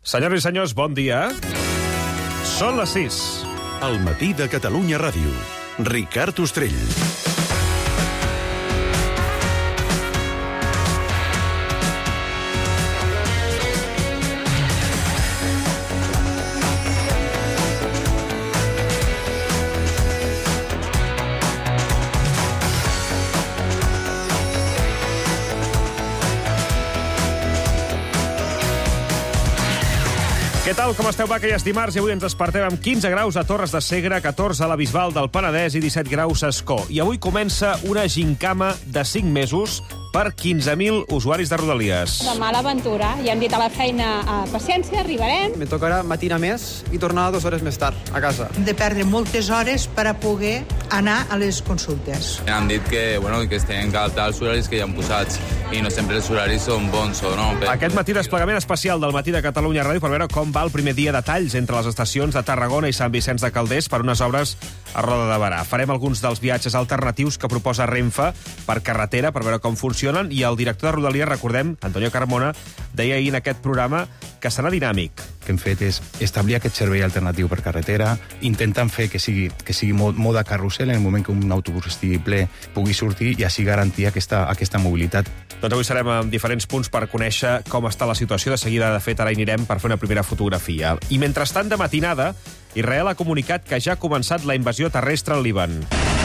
Senyores i senyors, bon dia. Són les 6. Al matí de Catalunya Ràdio. Ricard Ostrell. Què tal, com esteu? Va, que ja és dimarts i avui ens despertem amb 15 graus a Torres de Segre, 14 a la Bisbal del Penedès i 17 graus a Ascó. I avui comença una gincama de 5 mesos per 15.000 usuaris de Rodalies. Demà l'aventura. Ja hem dit a la feina paciència, arribarem. Me tocarà matinar més i tornar 2 hores més tard a casa. Hem de perdre moltes hores per a poder anar a les consultes. Han dit que es tenen que adaptar als horaris que ja han posats i no sempre els horaris són bons o no. Aquest matí desplegament especial del matí de Catalunya Ràdio per veure com va el primer dia de talls entre les estacions de Tarragona i Sant Vicenç de Calders per unes obres a Roda de Berà. Farem alguns dels viatges alternatius que proposa Renfe per carretera per veure com funcionen i el director de Rodalies, recordem, Antonio Carmona, deia ahir en aquest programa que serà dinàmic. El que hem fet és establir aquest servei alternatiu per carretera, intentant fer que sigui mode carrusel en el moment que un autobús estigui ple pugui sortir i així garantir aquesta mobilitat. Doncs avui serem en diferents punts per conèixer com està la situació. De seguida, de fet, ara hi anirem per fer una primera fotografia. I mentrestant, de matinada, Israel ha comunicat que ja ha començat la invasió terrestre al Líban.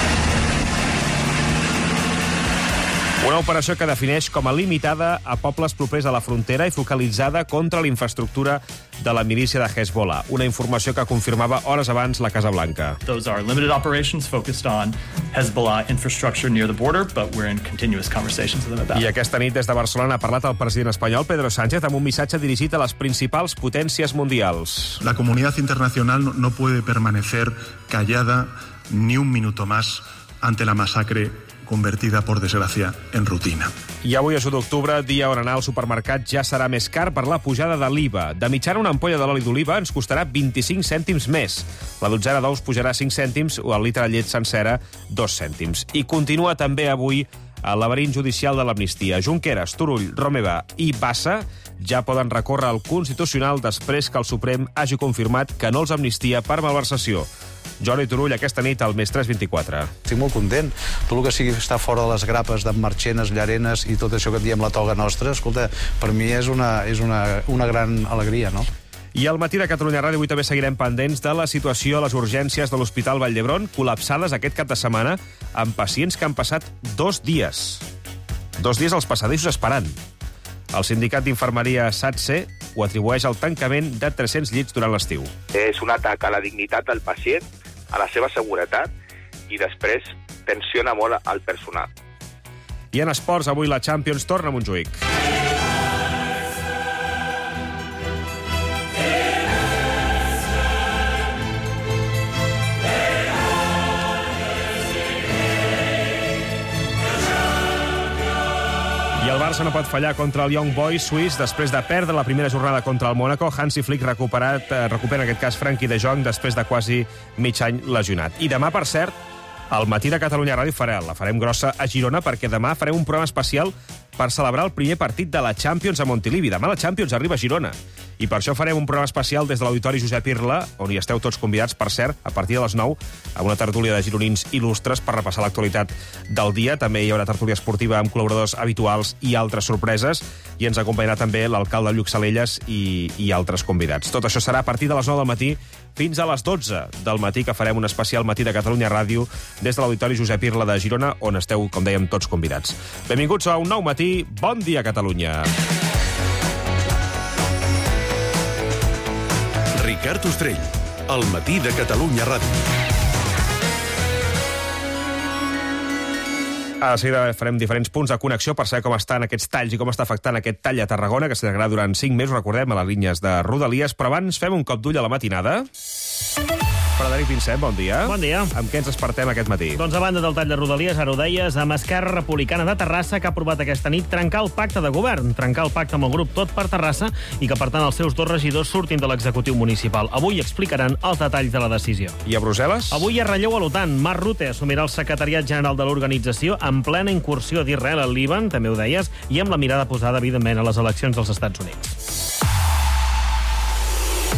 Una operació que defineix com a limitada a pobles propers a la frontera i focalitzada contra la infraestructura de la milícia de Hezbollah. Una informació que confirmava hores abans la Casa Blanca. Those are limited operations focused on Hezbollah infrastructure near the border, but we're in continuous conversations with them about it. I aquesta nit des de Barcelona ha parlat el president espanyol Pedro Sánchez amb un missatge dirigit a les principals potències mundials. La comunidad internacional no puede permanecer callada ni un minuto más ante la masacre convertida, por desgracia, en rutina. I avui és 1 d'octubre, dia on anar al supermercat ja serà més car per la pujada de l'IVA. De mitjana, una ampolla de l'oli d'oliva ens costarà 25 cèntims més. La dotzena d'ous pujarà 5 cèntims o el litre de llet sencera 2 cèntims. I continua també avui el laberint judicial de l'amnistia. Junqueras, Turull, Romeva i Bassa ja poden recórrer al Constitucional després que el Suprem hagi confirmat que no els amnistia per malversació. Jordi Turull, aquesta nit al Més 324. Estic molt content. Tot el que sigui estar fora de les grapes d'en Marchenes, Llarenes i tot això que en diem la toga nostra, escolta, per mi és una gran alegria, no? I al matí de Catalunya Ràdio avui també seguirem pendents de la situació a les urgències de l'Hospital Vall d'Hebron, col·lapsades aquest cap de setmana amb pacients que han passat 2 dies. 2 dies als passadissos esperant. El sindicat d'infermeria SATSE ho atribueix al tancament de 300 llits durant l'estiu. És un atac a la dignitat del pacient, a la seva seguretat, i després tensiona molt al personal. I en esports, avui la Champions torna a Montjuïc. I el Barça no pot fallar contra el Young Boys suís després de perdre la primera jornada contra el Mónaco. Hansi Flick recupera en aquest cas Frenkie de Jong després de quasi mig any lesionat. I demà, per cert, al matí de Catalunya Ràdio la farem grossa a Girona perquè demà farem un programa especial per celebrar el primer partit de la Champions a Montilivi. Demà la Champions arriba a Girona. I per això farem un programa especial des de l'Auditori Josep Irla, on hi esteu tots convidats, per cert, a partir de les 9, amb una tertúlia de gironins il·lustres per repassar l'actualitat del dia. També hi haurà tertúlia esportiva amb col·laboradors habituals i altres sorpreses. I ens acompanyarà també l'alcalde de Lluc Salelles i altres convidats. Tot això serà a partir de les 9 del matí fins a les 12 del matí, que farem un especial matí de Catalunya Ràdio des de l'Auditori Josep Irla de Girona, on esteu, com dèiem, tots convidats. Benvinguts a un nou matí. Bon dia, Catalunya. Ricard Ostrell, al matí de Catalunya Ràdio. A seguida farem diferents punts de connexió per saber com estan aquests talls i com està afectant aquest tall a Tarragona, que s'allargarà durant 5 mesos, recordem, a les línies de Rodalies. Però abans fem un cop d'ull a la matinada. Frederic Vincent, bon dia. Bon dia. Amb què ens despertem aquest matí? Doncs a banda del tall de Rodalies, ara ho deies, amb Esquerra Republicana de Terrassa, que ha aprovat aquesta nit trencar el pacte de govern, trencar el pacte amb el grup Tot per Terrassa i que, per tant, els seus 2 regidors surtin de l'executiu municipal. Avui explicaran els detalls de la decisió. I a Brussel·les? Avui hi ha relleu a l'OTAN. Mark Rutte assumirà el secretariat general de l'organització en plena incursió d'Israel al Líban, també ho deies, i amb la mirada posada, evidentment, a les eleccions dels Estats Units.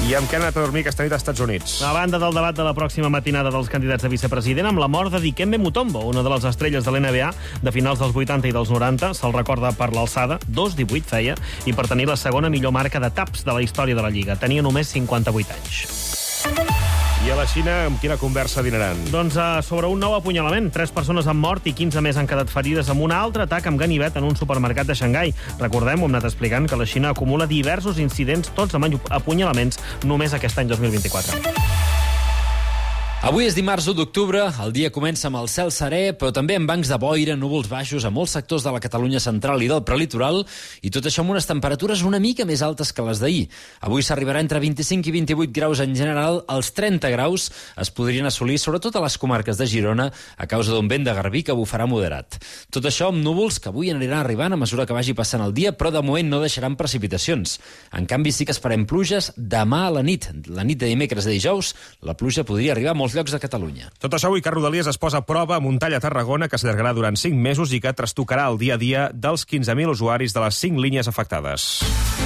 I amb què han anat a dormir aquesta nit als Estats Units? A banda del debat de la pròxima matinada dels candidats a vicepresident, amb la mort de Dikembe Mutombo, una de les estrelles de l'NBA de finals dels 80 i dels 90, se'l recorda per l'alçada, 2,18 feia, i per tenir la segona millor marca de taps de la història de la Lliga. Tenia només 58 anys. I a la Xina, amb quina conversa dinaran? Doncs sobre un nou apunyalament. 3 persones han mort i 15 més han quedat ferides amb un altre atac amb ganivet en un supermercat de Xangai. Recordem, ho hem anat explicant, que la Xina acumula diversos incidents, tots amb apunyalaments, només aquest any 2024. Avui és dimarts 1 d'octubre, el dia comença amb el cel serè, però també amb bancs de boira, núvols baixos a molts sectors de la Catalunya central i del prelitoral, i tot això amb unes temperatures una mica més altes que les d'ahir. Avui s'arribarà entre 25 i 28 graus en general, els 30 graus es podrien assolir sobretot a les comarques de Girona a causa d'un vent de garbí que bufarà moderat. Tot això amb núvols que avui aniran arribant a mesura que vagi passant el dia, però de moment no deixaran precipitacions. En canvi, sí que esperem pluges demà a la nit de dimecres a dijous, la pluja podria arribar a molts llocs de Catalunya. Tot això avui que Rodalies es posa a prova a Montalla, Tarragona, que s'allargarà durant 5 mesos i que trastocarà el dia a dia dels 15.000 usuaris de les 5 línies afectades.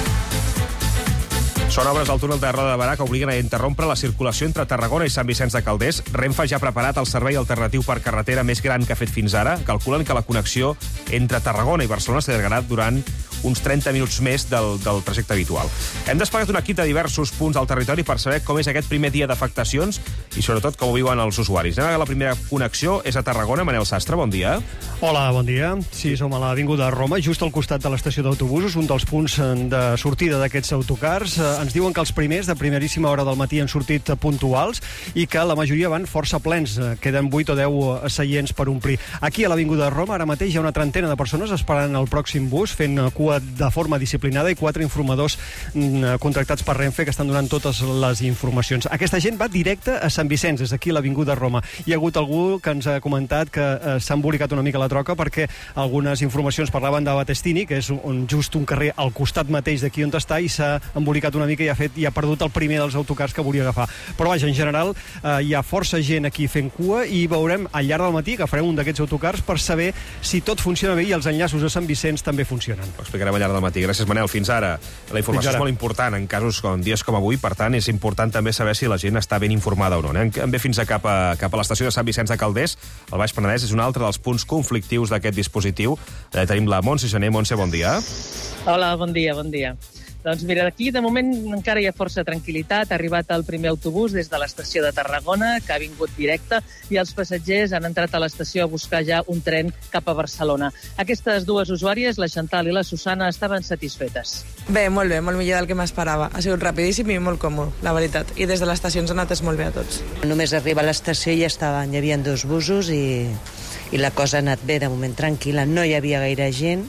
Són obres al túnel de Roda de Barà que obliguen a interrompre la circulació entre Tarragona i Sant Vicenç de Calders. Renfe ja ha preparat el servei alternatiu per carretera més gran que ha fet fins ara. Calculen que la connexió entre Tarragona i Barcelona s'allargarà durant uns 30 minuts més del trajecte habitual. Hem desplegat un equip de diversos punts al territori per saber com és aquest primer dia d'afectacions i, sobretot, com ho viuen els usuaris. La primera connexió és a Tarragona. Manel Sastre, bon dia. Hola, bon dia. Sí, som a l'Avinguda Roma, just al costat de l'estació d'autobusos, un dels punts de sortida d'aquests autocars. Ens diuen que els primers, de primeríssima hora del matí, han sortit puntuals i que la majoria van força plens. Queden 8 o 10 seients per omplir. Aquí, a l'Avinguda Roma, ara mateix hi ha una trentena de persones esperant el pròxim bus, fent cua de forma disciplinada, i 4 informadors contractats per Renfe que estan donant totes les informacions. Aquesta gent va directe a Sant Vicenç, és aquí a l'Avinguda Roma. Hi ha hagut algú que ens ha comentat que s'ha embolicat una mica la troca perquè algunes informacions parlaven de Batestini, que és just un carrer al costat mateix d'aquí on està, i s'ha embolicat una mica i ha perdut el primer dels autocars que volia agafar. Però vaja, en general hi ha força gent aquí fent cua i veurem al llarg del matí que farem un d'aquests autocars per saber si tot funciona bé i els enllaços a Sant Vicenç també funcionen. Ho explicarem al llarg del matí. Gràcies, Manel. Fins ara. La informació és molt important en casos com dies com avui, per tant, és important també saber si la gent està ben informada o no. Anem bé fins cap a l'estació de Sant Vicenç de Calders. El Baix Penedès és un altre dels punts conflictius d'aquest dispositiu. Tenim la Montse Gené. Montse, bon dia. Hola, bon dia, bon dia. Doncs mira, aquí de moment encara hi ha força tranquil·litat. Ha arribat el primer autobús des de l'estació de Tarragona, que ha vingut directe, i els passatgers han entrat a l'estació a buscar ja un tren cap a Barcelona. Aquestes dues usuàries, la Chantal i la Susana, estaven satisfetes. Bé, molt millor del que m'esperava. Ha sigut rapidíssim i molt còmode, la veritat. I des de l'estació ens ha anat molt bé a tots. Només arriba a l'estació i ja estaven, hi havia 2 busos i la cosa ha anat bé, de moment tranquil·la. No hi havia gaire gent.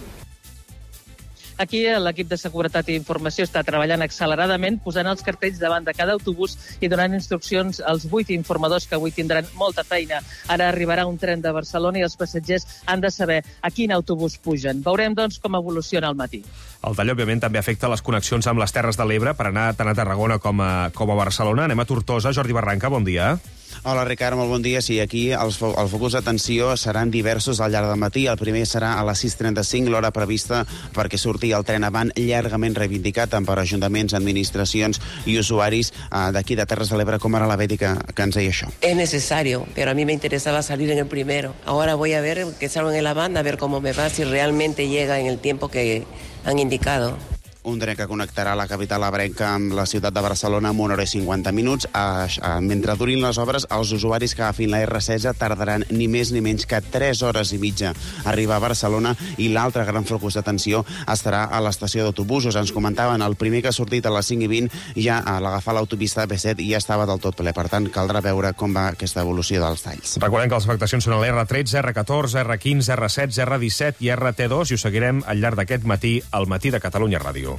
Aquí l'equip de Seguretat i Informació està treballant acceleradament, posant els cartells davant de cada autobús i donant instruccions als 8 informadors que avui tindran molta feina. Ara arribarà un tren de Barcelona i els passatgers han de saber a quin autobús pugen. Veurem, doncs, com evoluciona el matí. El tall, òbviament, també afecta les connexions amb les Terres de l'Ebre per anar tant a Tarragona com a Barcelona. Anem a Tortosa. Jordi Barranca, bon dia. Hola, Ricard, molt bon dia. Sí, aquí els focus d'atenció seran diversos al llarg del matí. El primer serà a les 6:35, l'hora prevista perquè surti el tren avant, llargament reivindicat tant per ajuntaments, administracions i usuaris d'aquí de Terres de l'Ebre, com ara la Betty, que ens deia això. Es necesario, pero a mí me interesaba salir en el primero. Ahora voy a ver que salgo en el avant, a ver cómo me va, si realmente llega en el tiempo que han indicado. Un tren que connectarà la capital ebrenca amb la ciutat de Barcelona en 1 hora i 50 minuts. Mentre durin les obres, els usuaris que agafin la R16 tardaran ni més ni menys que 3 hores i mitja a arribar a Barcelona, i l'altre gran focus d'atenció estarà a l'estació d'autobusos. Ens comentaven, el primer que ha sortit a les 5:20 ja a l'agafar l'autopista B7 ja estava del tot ple. Per tant, caldrà veure com va aquesta evolució dels talls. Recordem que les afectacions són a l'R13, R14, R15, R16, R17 i RT2, i ho seguirem al llarg d'aquest matí, al Matí de Catalunya Ràdio.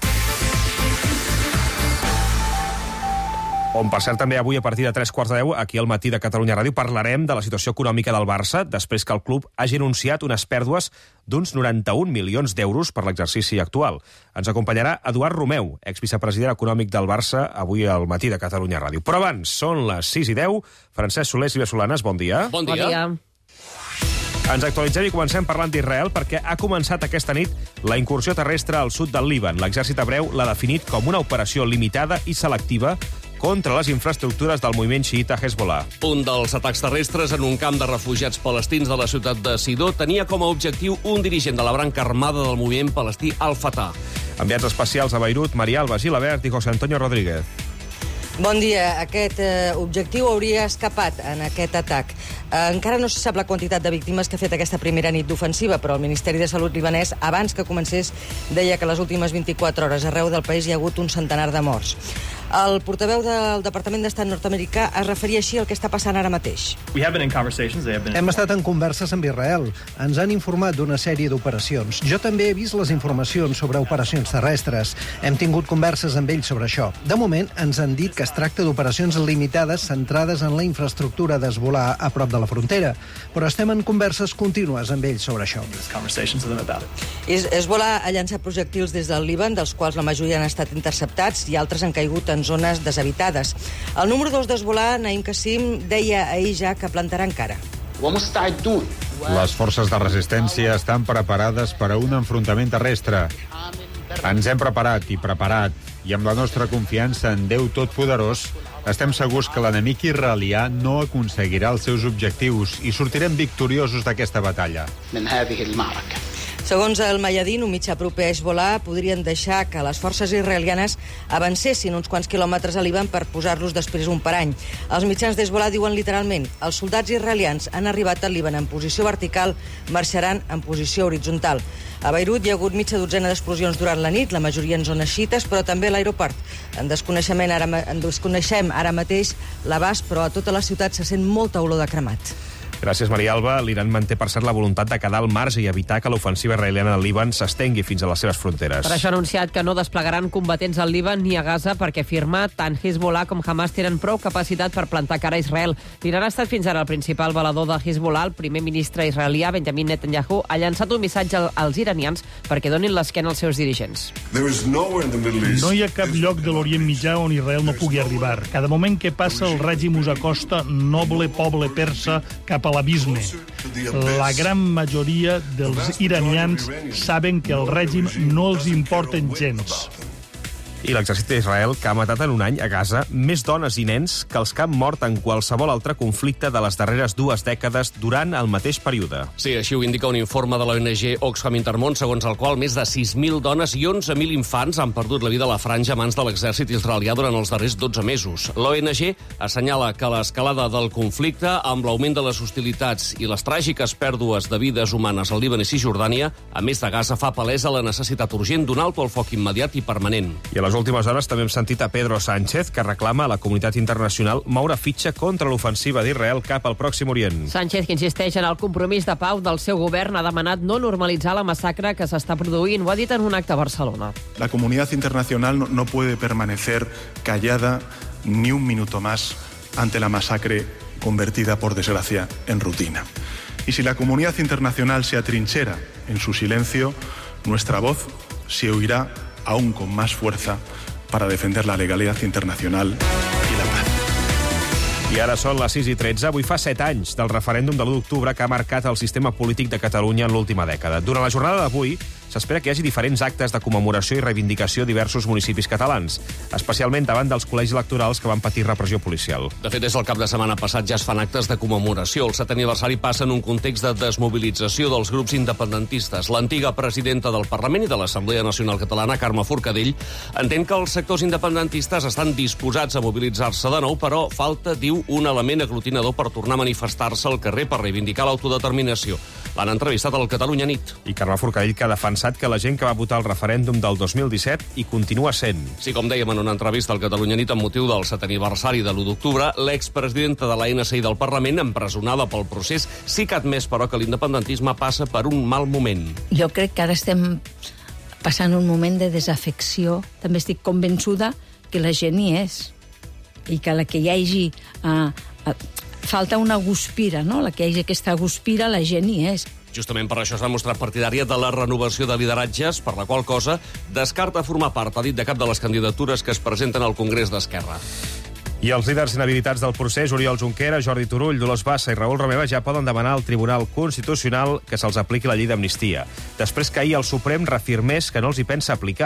On, per cert, també avui a partir de 3:15, aquí al Matí de Catalunya Ràdio, parlarem de la situació econòmica del Barça després que el club hagi anunciat unes pèrdues d'uns 91 milions d'euros per l'exercici actual. Ens acompanyarà Eduard Romeu, exvicepresident econòmic del Barça, avui al Matí de Catalunya Ràdio. Però abans, són les 6:10. Francesc Soler, Sílvia Solanes, bon dia. Bon dia. Ens actualitzem i comencem parlant d'Israel perquè ha començat aquesta nit la incursió terrestre al sud del Líban. L'exèrcit hebreu l'ha definit com una operació limitada i selectiva contra les infraestructures del moviment xiita Hezbollah. Un dels atacs terrestres en un camp de refugiats palestins de la ciutat de Sidó tenia com a objectiu un dirigent de la branca armada del moviment palestí Al-Fatah. Enviats especials a Beirut, Maria Alba Gilabert i José Antonio Rodríguez. Bon dia. Aquest objectiu hauria escapat en aquest atac. Encara no se sap la quantitat de víctimes que ha fet aquesta primera nit d'ofensiva, però el Ministeri de Salut libanès, abans que comencés, deia que les últimes 24 hores arreu del país hi ha hagut un centenar de morts. El portaveu del Departament d'Estat nord-americà es referia així al que està passant ara mateix. Hem estat en converses amb Israel. Ens han informat d'una sèrie d'operacions. Jo també he vist les informacions sobre operacions terrestres. Hem tingut converses amb ells sobre això. De moment, ens han dit que es tracta d'operacions limitades centrades en la infraestructura d'Hezbollah a prop de la frontera, però estem en converses contínues amb ells sobre això. Hezbollah ha llançat projectils des del Líban, dels quals la majoria han estat interceptats i altres han caigut en zones deshabitades. El número 2 d'Hezbollah, Naim Qassim, deia ahir ja que plantaran cara. Les forces de resistència estan preparades per a un enfrontament terrestre. Ens hem preparat, i amb la nostra confiança en Déu Totpoderós, estem segurs que l'enemic israelià no aconseguirà els seus objectius i sortirem victoriosos d'aquesta batalla. Segons el Mayadin, un mitjà proper a Hezbollah, podrien deixar que les forces israelianes avancessin uns quants quilòmetres a Líban per posar-los després un parany. Els mitjans d'Hezbollah diuen literalment: els soldats israelians han arribat al Líban en posició vertical, marxaran en posició horitzontal. A Beirut hi ha hagut mitja dotzena d'explosions durant la nit, la majoria en zones xiites, però també a l'aeroport. En desconeixem ara mateix l'abast, però a tota la ciutat se sent molta olor de cremat. Gràcies, Maria Alba. L'Iran manté, per cert, la voluntat de quedar al marge i evitar que l'ofensiva israeliana del Líban s'estengui fins a les seves fronteres. Per això ha anunciat que no desplegaran combatents al Líban ni a Gaza perquè afirma tant Hezbollah com Hamas tenen prou capacitat per plantar cara a Israel. L'Iran ha estat fins ara el principal valedor de Hezbollah. El primer ministre israelià, Benjamin Netanyahu, ha llançat un missatge als iranians perquè donin l'esquena als seus dirigents. No hi ha cap lloc de l'Orient Mitjà on Israel no pugui arribar. Cada moment que passa el règim us acosta noble poble persa cap a l'abisme. La gran majoria dels iranians saben que el règim no els importen gens. I l'exèrcit d'Israel, que ha matat en un any a Gaza més dones i nens que els que han mort en qualsevol altre conflicte de les darreres 2 dècades durant el mateix període. Sí, així ho indica un informe de l'ONG Oxfam Intermón, segons el qual més de 6.000 dones i 11.000 infants han perdut la vida a la franja a mans de l'exèrcit israelià durant els darrers 12 mesos. L'ONG assenyala que l'escalada del conflicte, amb l'augment de les hostilitats i les tràgiques pèrdues de vides humanes al Líban i Cisjordània, a més de Gaza, fa palesa la necessitat urgent d'un alto al foc immediat i permanent. I a les últimes hores també hem sentit a Pedro Sánchez, que reclama a la comunitat internacional moure fitxa contra l'ofensiva d'Israel cap al Pròxim Orient. Sánchez, que insisteix en el compromís de pau del seu govern, ha demanat no normalitzar la massacre que s'està produint. Ho ha dit en un acte a Barcelona. La comunidad internacional no puede permanecer callada ni un minuto más ante la masacre convertida, por desgracia, en rutina. Y si la comunidad internacional se atrinchera en su silencio, nuestra voz se oirá aún con más fuerza para defender la legalidad internacional y la paz. I ara són les 6:13. Avui fa 7 anys del referèndum de l'1 d'octubre que ha marcat el sistema polític de Catalunya en l'última dècada. Durant la jornada d'avui s'espera que hi hagi diferents actes de commemoració i reivindicació a diversos municipis catalans, especialment davant dels col·legis electorals que van patir repressió policial. De fet, des del cap de setmana passat ja es fan actes de commemoració. El 7è aniversari passa en un context de desmobilització dels grups independentistes. L'antiga presidenta del Parlament i de l'Assemblea Nacional Catalana, Carme Forcadell, entén que els sectors independentistes estan disposats a mobilitzar-se de nou, però falta, diu, un element aglutinador per tornar a manifestar-se al carrer per reivindicar l'autodeterminació. L'han entrevistat al Catalunya Nit. I Carme Forcadell, que ha defensat que la gent que va votar el referèndum del 2017 hi continua sent. Sí, com dèiem en una entrevista al Catalunya Nit amb motiu del 7è aniversari de l'1 d'octubre, l'expresidenta de l'ANC i del Parlament, empresonada pel procés, sí que ha admès, però, que l'independentisme passa per un mal moment. Jo crec que ara estem passant un moment de desafecció. També estic convençuda que la gent hi és i que la que hi hagi... falta una guspira, no? La que hi hagi aquesta guspira, la gent hi és. Justament per això s'ha mostrat partidària de la renovació de lideratges, per la qual cosa descarta formar part, ha dit, de cap de les candidatures que es presenten al Congrés d'Esquerra. I els líders inhabilitats del procés, Oriol Junqueras, Jordi Turull, Dolors Bassa i Raül Romeva, ja poden demanar al Tribunal Constitucional que se'ls apliqui la llei d'amnistia, després que ahir el Suprem reafirmés que no els hi pensa aplicar.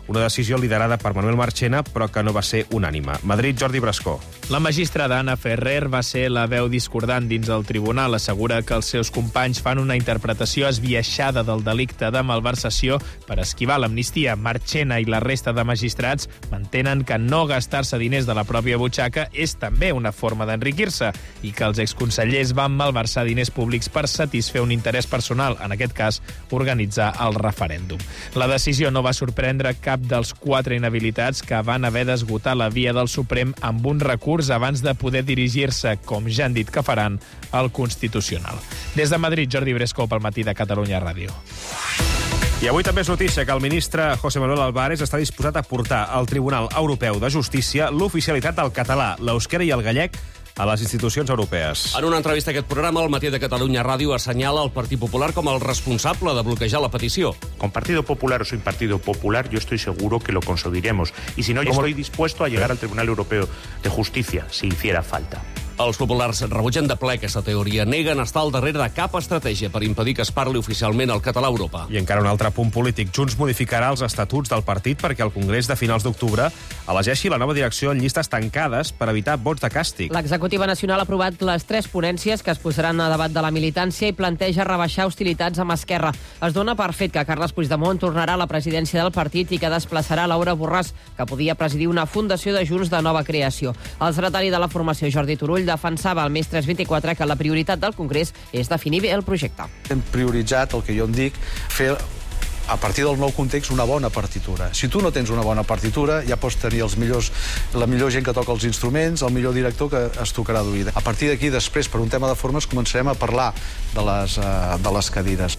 una decisió liderada per Manuel Marchena, però que no va ser unànime. Madrid, Jordi Brascó. La magistrada Anna Ferrer va ser la veu discordant dins el tribunal. Assegura que els seus companys fan una interpretació esbiaixada del delicte de malversació per esquivar l'amnistia. Marchena i la resta de magistrats mantenen que no gastar-se diners de la pròpia butxaca és també una forma d'enriquir-se i que els exconsellers van malversar diners públics per satisfer un interès personal, en aquest cas, organitzar el referèndum. La decisió no va sorprendre cap dels 4 inhabilitats que van haver d'esgotar la via del Suprem amb un recurs abans de poder dirigir-se, com ja han dit que faran, al Constitucional. Des de Madrid, Jordi Bresco, pel Matí de Catalunya Ràdio. I avui també és notícia que el ministre José Manuel Álvarez està disposat a portar al Tribunal Europeu de Justícia l'oficialitat del català, l'euskera i el gallec a les institucions europees. En una entrevista a aquest programa, el Matí de Catalunya Ràdio assenyala el Partit Popular com el responsable de bloquejar la petició. Con Partido Popular o sin Partido Popular, yo estoy seguro que lo conseguiremos. Y si no, yo estoy dispuesto a llegar al Tribunal Europeo de Justicia, si hiciera falta. Els populars rebutgen de ple aquesta teoria. Neguen estar al darrere de cap estratègia per impedir que es parli oficialment el català a Europa. I encara un altre punt polític. Junts modificarà els estatuts del partit perquè el Congrés de finals d'octubre elegeixi la nova direcció en llistes tancades per evitar vots de càstig. L'executiva nacional ha aprovat les 3 ponències que es posaran a debat de la militància i planteja rebaixar hostilitats amb Esquerra. Es dona per fet que Carles Puigdemont tornarà a la presidència del partit i que desplaçarà Laura Borràs, que podia presidir una fundació de Junts de nova creació. El secretari de la formació, Jordi Turull, defensava al Més 324 que la prioritat del Congrés és definir bé el projecte. Hem prioritzat, el que jo en dic, fer a partir del nou context una bona partitura. Si tu no tens una bona partitura, ja pots tenir la millor gent que toca els instruments, el millor director que es tocarà d'oïda. A partir d'aquí, després, per un tema de formes, començarem a parlar de les cadires.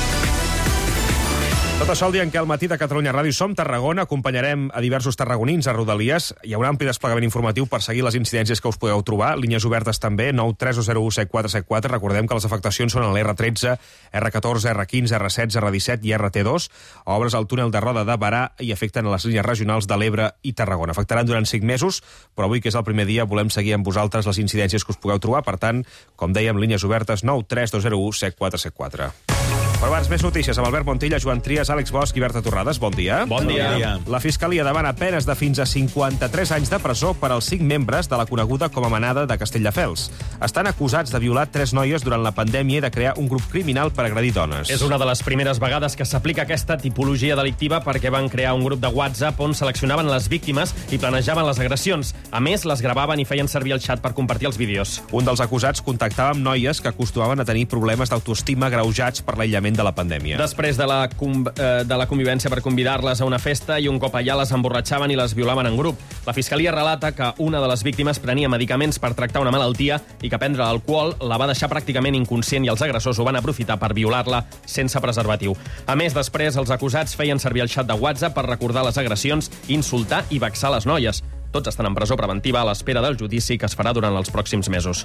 Tot això el dia en què al Matí de Catalunya Ràdio som Tarragona, acompanyarem a diversos tarragonins a Rodalies. Hi ha un ampli desplegament informatiu per seguir les incidències que us podeu trobar. Línies obertes també, 932017474. Recordem que les afectacions són a l'R13, R14, R15, R16, R17 i RT2. Obres al túnel de Roda de Barà i afecten a les línies regionals de l'Ebre i Tarragona. Afectaran durant 5 mesos, però avui, que és el primer dia, volem seguir amb vosaltres les incidències que us pugueu trobar. Per tant, com dèiem, línies obertes 932017474. Però abans, més notícies amb Albert Montilla, Joan Trias, Àlex Bosch i Berta Torrades. Bon dia. Bon dia. La Fiscalia demana penes de fins a 53 anys de presó per als 5 membres de la coneguda com a Manada de Castelldefels. Estan acusats de violar 3 noies durant la pandèmia i de crear un grup criminal per agredir dones. És una de les primeres vegades que s'aplica aquesta tipologia delictiva perquè van crear un grup de WhatsApp on seleccionaven les víctimes i planejaven les agressions. A més, les gravaven i feien servir el xat per compartir els vídeos. Un dels acusats contactava amb noies que acostumaven a tenir problemes d'autoestima agreujats per l'aïllament de la pandèmia. Després de la convivència per convidar-les a una festa i un cop allà les emborratxaven i les violaven en grup. La Fiscalia relata que una de les víctimes prenia medicaments per tractar una malaltia i que prendre alcohol la va deixar pràcticament inconscient i els agressors ho van aprofitar per violar-la sense preservatiu. A més, després, els acusats feien servir el xat de WhatsApp per recordar les agressions, insultar i vexar les noies. Tots estan en presó preventiva a l'espera del judici que es farà durant els pròxims mesos.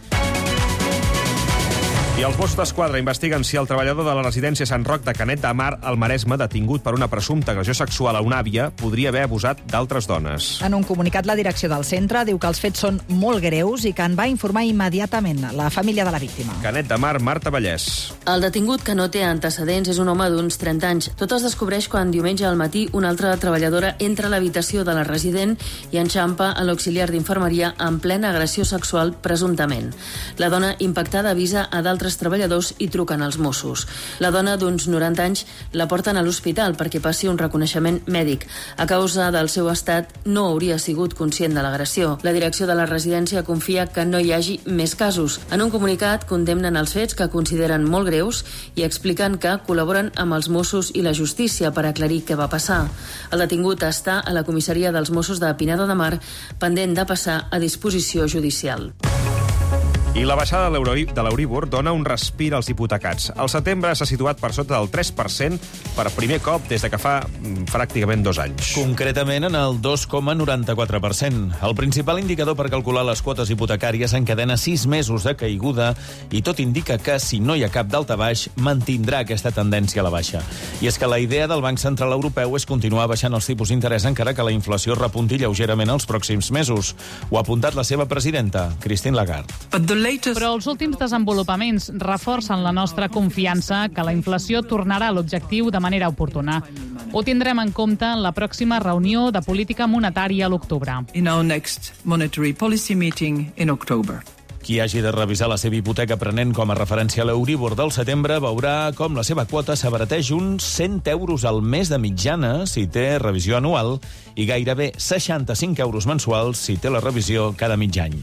I els Mossos d'Esquadra investiguen si el treballador de la residència Sant Roc de Canet de Mar, al Maresme, detingut per una presumpta agressió sexual a una àvia, podria haver abusat d'altres dones. En un comunicat, la direcció del centre diu que els fets són molt greus i que en va informar immediatament la família de la víctima. Canet de Mar, Marta Vallès. El detingut, que no té antecedents, és un home d'uns 30 anys. Tot es descobreix quan diumenge al matí una altra treballadora entra a l'habitació de la resident i enxampa a l'auxiliar d'infermeria en plena agressió sexual, presumptament. La dona impactada avisa a d'altres treballadors i truquen als Mossos. La dona, d'uns 90 anys, la porten a l'hospital perquè passi un reconeixement mèdic. A causa del seu estat, no hauria sigut conscient de l'agressió. La direcció de la residència confia que no hi hagi més casos. En un comunicat, condemnen els fets que consideren molt greus i expliquen que col·laboren amb els Mossos i la justícia per aclarir què va passar. El detingut està a la comissaria dels Mossos de Pineda de Mar, pendent de passar a disposició judicial. I la baixada de l'Euríbor dona un respir als hipotecats. El setembre s'ha situat per sota del 3% per primer cop des de que fa pràcticament 2 anys. Concretament en el 2,94%. El principal indicador per calcular les quotes hipotecàries encadena 6 mesos de caiguda i tot indica que, si no hi ha cap daltabaix, mantindrà aquesta tendència a la baixa. I és que la idea del Banc Central Europeu és continuar baixant els tipus d'interès encara que la inflació repunti lleugerament els pròxims mesos. Ho ha apuntat la seva presidenta, Christine Lagarde. Però els últims desenvolupaments reforcen la nostra confiança que la inflació tornarà a l'objectiu de manera oportuna. Ho tindrem en compte en la pròxima reunió de política monetària a l'octubre. In our next monetary policy meeting in October. Qui hagi de revisar la seva hipoteca prenent com a referència l'Euríbor del setembre veurà com la seva quota s'abarateix uns 100 euros al mes de mitjana si té revisió anual i gairebé 65 euros mensuals si té la revisió cada mig any.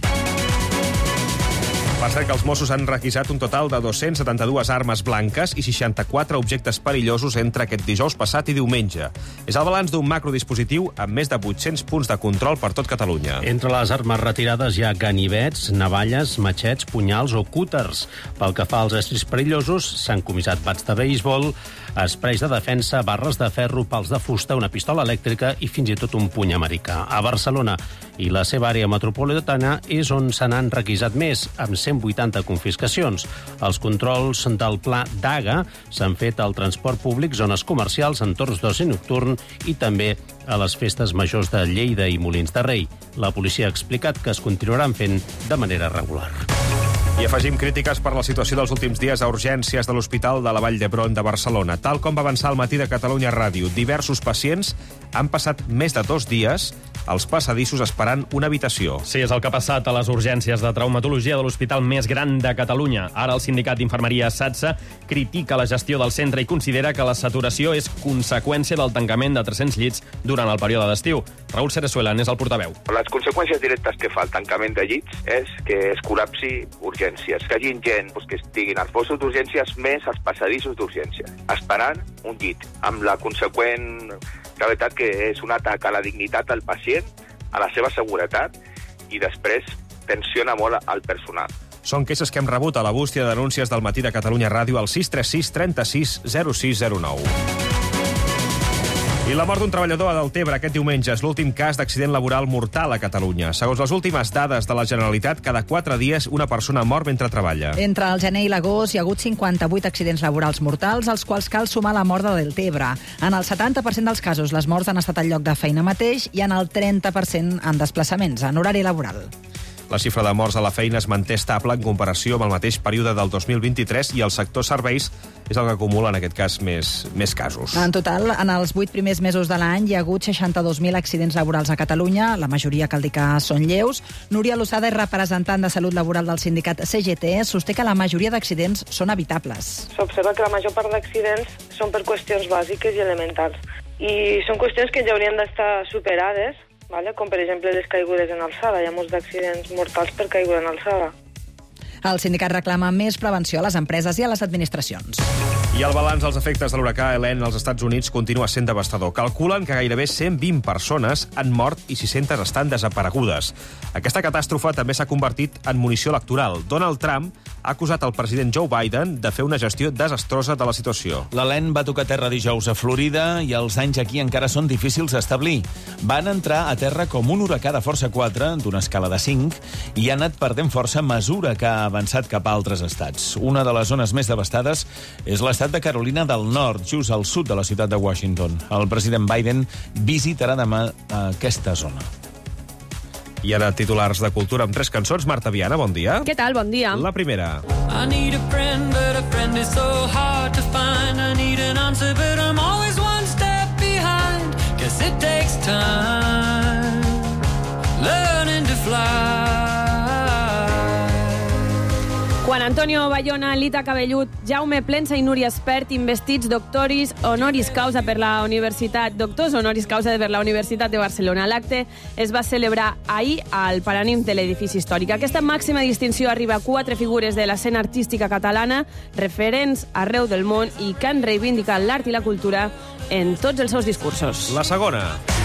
Per cert que els Mossos han requisat un total de 272 armes blanques i 64 objectes perillosos entre aquest dijous passat i diumenge. És el balanç d'un macrodispositiu amb més de 800 punts de control per tot Catalunya. Entre les armes retirades hi ha ganivets, navalles, matxets, punyals o cúters. Pel que fa als estris perillosos, s'han comissat bats de beisbol, esprais de defensa, barres de ferro, pals de fusta, una pistola elèctrica i fins i tot un puny americà. A Barcelona i la seva àrea metropolitana és on se n'han requisat més, amb 180 confiscacions. Els controls del pla DAGA s'han fet al transport públic, zones comercials, entorns d'oci nocturn i també a les festes majors de Lleida i Molins de Rei. La policia ha explicat que es continuaran fent de manera regular. I afegim crítiques per la situació dels últims dies a urgències de l'Hospital de la Vall d'Hebron de Barcelona. Tal com va avançar al matí de Catalunya Ràdio, diversos pacients han passat més de 2 dies als passadissos esperant una habitació. Sí, és el que ha passat a les urgències de traumatologia de l'hospital més gran de Catalunya. Ara el sindicat d'infermeria SATSA critica la gestió del centre i considera que la saturació és conseqüència del tancament de 300 llits durant el període d'estiu. Raül Cerezuela n'és el portaveu. Les conseqüències directes que fa el tancament de llits és que es col·lapsi urgències, que hagin gent que estiguin als postos d'urgències més als passadissos d'urgències, esperant un llit, amb la conseqüent gravetat que és un atac a la dignitat del pacient, a la seva seguretat i després tensiona molt al personal. Són queixes que hem rebut a la bústia de denúncies del matí de Catalunya Ràdio al 636 36 0609. I la mort d'un treballador a Deltebre aquest diumenge és l'últim cas d'accident laboral mortal a Catalunya. Segons les últimes dades de la Generalitat, cada 4 dies una persona mor mentre treballa. Entre el gener i l'agost hi ha hagut 58 accidents laborals mortals, als quals cal sumar la mort de Deltebre. En el 70% dels casos, les morts han estat al lloc de feina mateix i en el 30% en desplaçaments, en horari laboral. La xifra de morts a la feina es manté estable en comparació amb el mateix període del 2023 i el sector serveis és el que acumula, en aquest cas, més casos. En total, en els 8 primers mesos de l'any hi ha hagut 62.000 accidents laborals a Catalunya, la majoria cal dir que són lleus. Núria Losada és representant de salut laboral del sindicat CGT, sosté que la majoria d'accidents són evitables. S'observa que la major part d'accidents són per qüestions bàsiques i elementals. I són qüestions que ja haurien d'estar superades, com per exemple les caigudes en alçada. Hi ha molts d'accidents mortals per caiguda en alçada. El sindicat reclama més prevenció a les empreses i a les administracions. I el balanç dels efectes de l'huracà Helene als Estats Units continua sent devastador. Calculen que gairebé 120 persones han mort i 600 estan desaparegudes. Aquesta catàstrofe també s'ha convertit en munició electoral. Donald Trump ha acusat el president Joe Biden de fer una gestió desastrosa de la situació. L'Helene va tocar terra dijous a Florida i els danys aquí encara són difícils d'establir. Van entrar a terra com un huracà de força 4, d'una escala de 5, i ha anat perdent força a mesura que ha avançat cap a altres estats. Una de les zones més devastades és l'estat de Carolina del Nord, just al sud de la ciutat de Washington. El president Biden visitarà demà aquesta zona. I ara titulars de cultura amb 3 cançons. Marta Viana, bon dia. Què tal? Bon dia. La primera. I need a friend, but a friend is so hard to find. I need an answer, but I'm always one step behind. Guess it takes time learning to fly. Juan Antonio Bayona, Lita Cabellut, Jaume Plensa i Núria Espert, investits doctors honoris causa per la Universitat de Barcelona. L'acte es va celebrar ahir al Paranimf de l'edifici històric. Aquesta màxima distinció arriba a 4 figures de l'escena artística catalana, referents arreu del món i que han reivindicat l'art i la cultura en tots els seus discursos. La segona.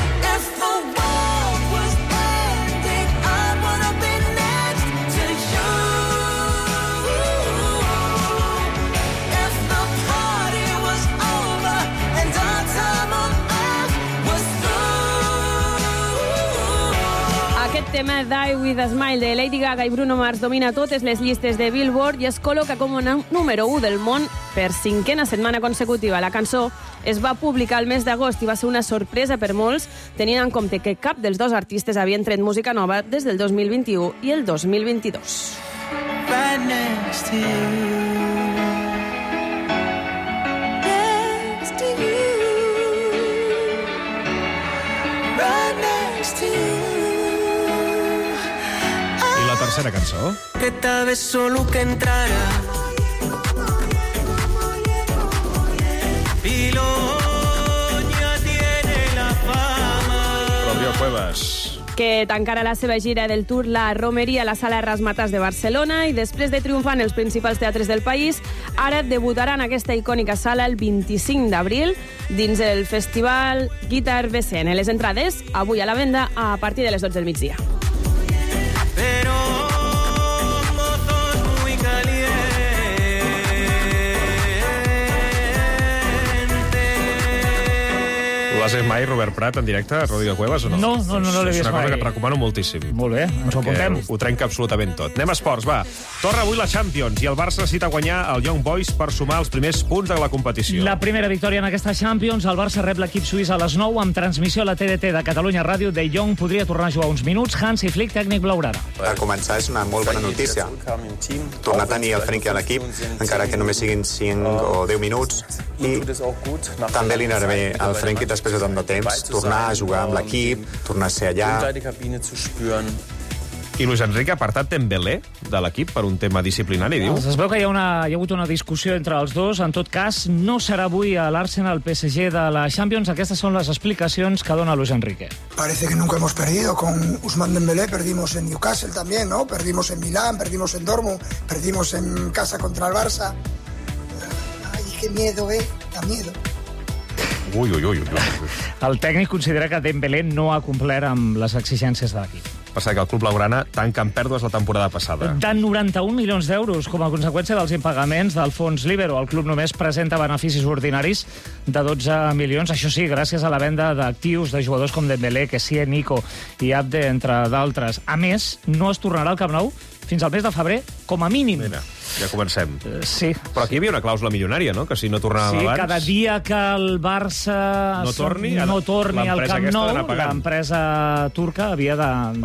Aquest tema Die With a Smile de Lady Gaga i Bruno Mars domina totes les llistes de Billboard i es col·loca com a número 1 del món per 5a setmana consecutiva. La cançó es va publicar el mes d'agost i va ser una sorpresa per molts, tenint en compte que cap dels dos artistes havien tret música nova des del 2021 i el 2022. Right next to you. Next to you. tercera cançó. Que tal vez solo que entrara Piloña tiene la fama. Rodrigo Cuevas. Que tancarà la seva gira del Tour La Romeria a la Sala Erasmatas de Barcelona i després de triomfar en els principals teatres del país, ara debutarà en aquesta icònica sala el 25 d'abril dins el festival Guitar BCN. Les entrades avui a la venda a partir de les 12 del migdia. L'has vist mai, Robert Prat, en directe, a Rodrigo Cuevas, o no? No l'he vist mai. És una cosa que et recomano moltíssim. Molt bé, ens ho apuntem. Ho trenca absolutament tot. Anem a esports, va. Torna avui la Champions i el Barça necessita guanyar el Young Boys per sumar els primers punts de la competició. La primera victòria en aquesta Champions, el Barça rep l'equip suís a les 9 amb transmissió a la TDT de Catalunya Ràdio. De Jong podria tornar a jugar uns minuts. Hansi Flick, tècnic blaugrana. Per començar, és una molt bona notícia. Tornar a tenir el Frenkie a l'equip, encara que només siguin 5 o 10 minuts. I també li anirà bé al Frenkie després de tant de temps, tornar a jugar amb l'equip, tornar a ser allà. I Luis Enrique ha apartat Dembélé de l'equip per un tema disciplinari, diu? Es veu que hi ha hagut una discussió entre els dos. En tot cas, no serà avui a l'Arsenal PSG de la Champions. Aquestes són les explicacions que dona Luis Enrique. Parece que nunca hemos perdido. Con Ousmane Dembélé perdimos en Newcastle también, ¿no? Perdimos en Milán, perdimos en Dortmund, perdimos en casa contra el Barça. Ay, qué miedo, da miedo. Ui. El tècnic considera que Dembélé no ha complert amb les exigències de l'equip. Passa que el club blaugrana tanca amb pèrdues la temporada passada. De 91 milions d'euros com a conseqüència dels impagaments del fons Libero. El club només presenta beneficis ordinaris de 12 milions. Això sí, gràcies a la venda d'actius de jugadors com Dembélé, Kessie, Nico i Abde, entre d'altres. A més, no es tornarà al Camp Nou fins al mes de febrer, com a mínim. Mira, ja comencem. Sí. Però aquí hi havia una clàusula milionària, no?, que si no tornava abans... Sí, cada dia que el Barça no torni al Camp Nou, l'empresa turca havia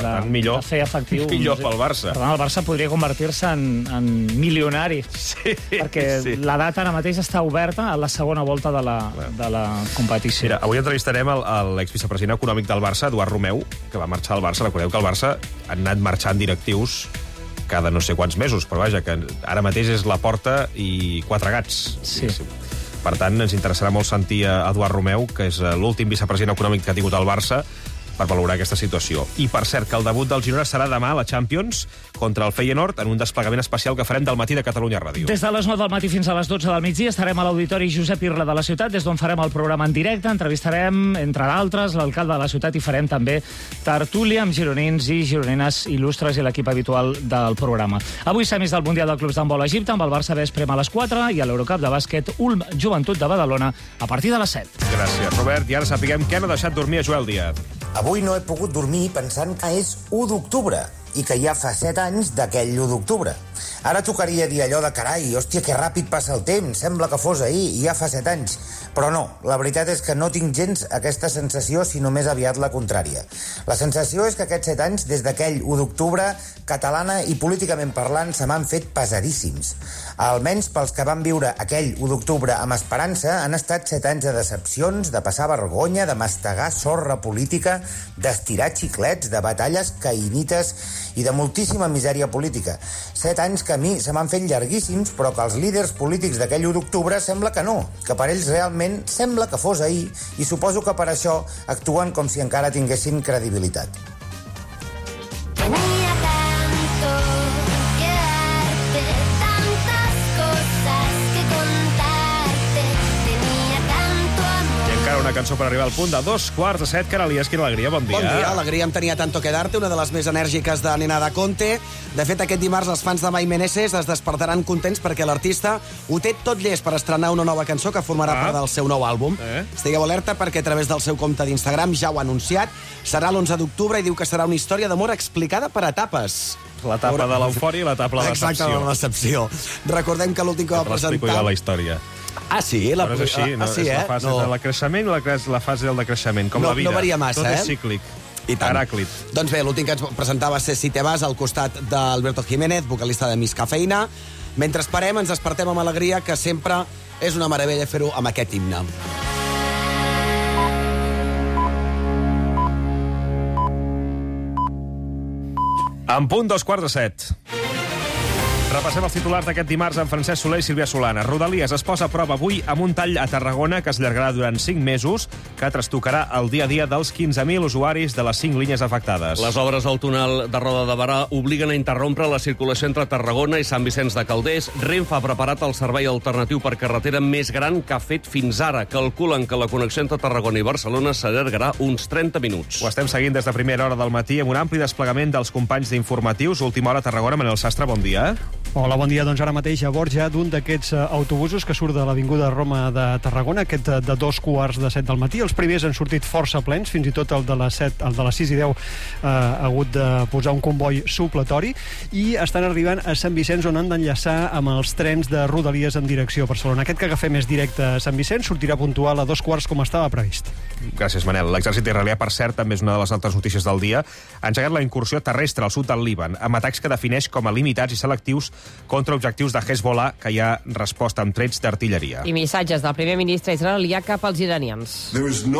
de fer efectiu... Millor pel Barça. Per tant, el Barça podria convertir-se en milionari. Sí, perquè la data ara mateix està oberta a la segona volta de la competició. Mira, avui entrevistarem l'exvicepresident econòmic del Barça, Eduard Romeu, que va marxar al Barça. Recordeu que el Barça ha anat marxant directius cada no sé quants mesos, però vaja, que ara mateix és la Porta i 4 gats. Sí. Per tant, ens interessarà molt sentir a Eduard Romeu, que és l'últim vicepresident econòmic que ha tingut el Barça, per valorar aquesta situació. I, per cert, que el debut del Girona serà demà a la Champions contra el Feyenoord en un desplegament especial que farem del matí de Catalunya Ràdio. Des de les 9 del matí fins a les 12 del migdia estarem a l'Auditori Josep Irla de la ciutat, des d'on farem el programa en directe. Entrevistarem, entre d'altres, l'alcalde de la ciutat i farem també tertúlia amb gironins i gironines il·lustres i l'equip habitual del programa. Avui semis del Mundial de Clubs d'handbol a Egipte amb el Barça Vesprem a les 4 i a l'Eurocup de bàsquet Ulm Joventut de Badalona a partir de les 7. Gràcies, Robert. I ara sapiguem què n'ha deixat dormir a Joel Díaz. Avui no he pogut dormir pensant que és 1 d'octubre i que ja fa 7 anys d'aquell 1 d'octubre. Ara tocaria dir allò de carai, hòstia, que ràpid passa el temps, sembla que fos ahir i ja fa 7 anys. Però no, la veritat és que no tinc gens aquesta sensació, sinó més aviat la contrària. La sensació és que aquests 7 anys, des d'aquell 1 d'octubre, catalana i políticament parlant, se m'han fet pesadíssims. Almenys pels que van viure aquell 1 d'octubre amb esperança, han estat 7 anys de decepcions, de passar vergonya, de mastegar sorra política, d'estirar xiclets, de batalles caïnites i de moltíssima misèria política. 7 anys que a mi se m'han fet llarguíssims, però que els líders polítics d'aquell 1 d'octubre sembla que no, que per ells realment sembla que fos ahir, i suposo que per això actuen com si encara tinguessin credibilitat. Una cançó per arribar al punt de 6:45. Caralies, quina alegria, bon dia. Bon dia, alegria em tenia tanto que darte, una de les més enèrgiques de Nena da Conte. De fet, aquest dimarts els fans de Mai Meneses es despertaran contents perquè l'artista ho té tot llest per estrenar una nova cançó que formarà part del seu nou àlbum. Estigueu alerta perquè a través del seu compte d'Instagram ja ho ha anunciat. Serà l'11 d'octubre i diu que serà una història d'amor explicada per etapes. L'etapa de l'eufòria i l'etapa de la decepció. Exacte, la decepció. Recordem que l'últim que va presentar... L'explico jo la història. Ah, sí? Però és així, no? És la fase de creixement i la fase del decreixement, com la vida. No varia massa, Tot és cíclic. I tant. Heràclit. Doncs bé, l'últim que ens presentava va ser Si te vas al costat d'Alberto Jiménez, vocalista de Miss Cafeïna. Mentre esperem, ens despertem amb alegria, que sempre és una meravella fer-ho amb aquest himne. En punt, 2:15. Repassem els titulars d'aquest dimarts amb Francesc Soler i Sílvia Solana. Rodalies es posa a prova avui amb un tall a Tarragona que es allargarà durant 5 mesos, que trastocarà el dia a dia dels 15.000 usuaris de les 5 línies afectades. Les obres del túnel de Roda de Barà obliguen a interrompre la circulació entre Tarragona i Sant Vicenç de Calders. Renfe ha preparat el servei alternatiu per carretera més gran que ha fet fins ara. Calculen que la connexió entre Tarragona i Barcelona s'allargarà uns 30 minuts. Ho estem seguint des de primera hora del matí amb un ampli desplegament dels companys d'informatius. Última hora a Tarragona. Manel Sastre, bon dia. Hola, bon dia. Doncs ara mateix a bord ja d'un d'aquests autobusos que surt de l'Avinguda Roma de Tarragona, aquest de 2:15 del matí. Els primers han sortit força plens, fins i tot el de les 6 i 10 ha hagut de posar un comboi supletori, i estan arribant a Sant Vicenç, on han d'enllaçar amb els trens de Rodalies en direcció a Barcelona. Aquest que agafem és directe a Sant Vicenç, sortirà puntual a 2:15 com estava previst. Gràcies, Manel. L'exèrcit israelià, per cert, també és una de les altres notícies del dia, ha engegat la incursió terrestre al sud del Líban, amb atacs que defineix com a limitats i selectius contra objectius de Hezbollah, que hi ha resposta amb trets d'artilleria. I missatges del primer ministre israelià cap als iranians.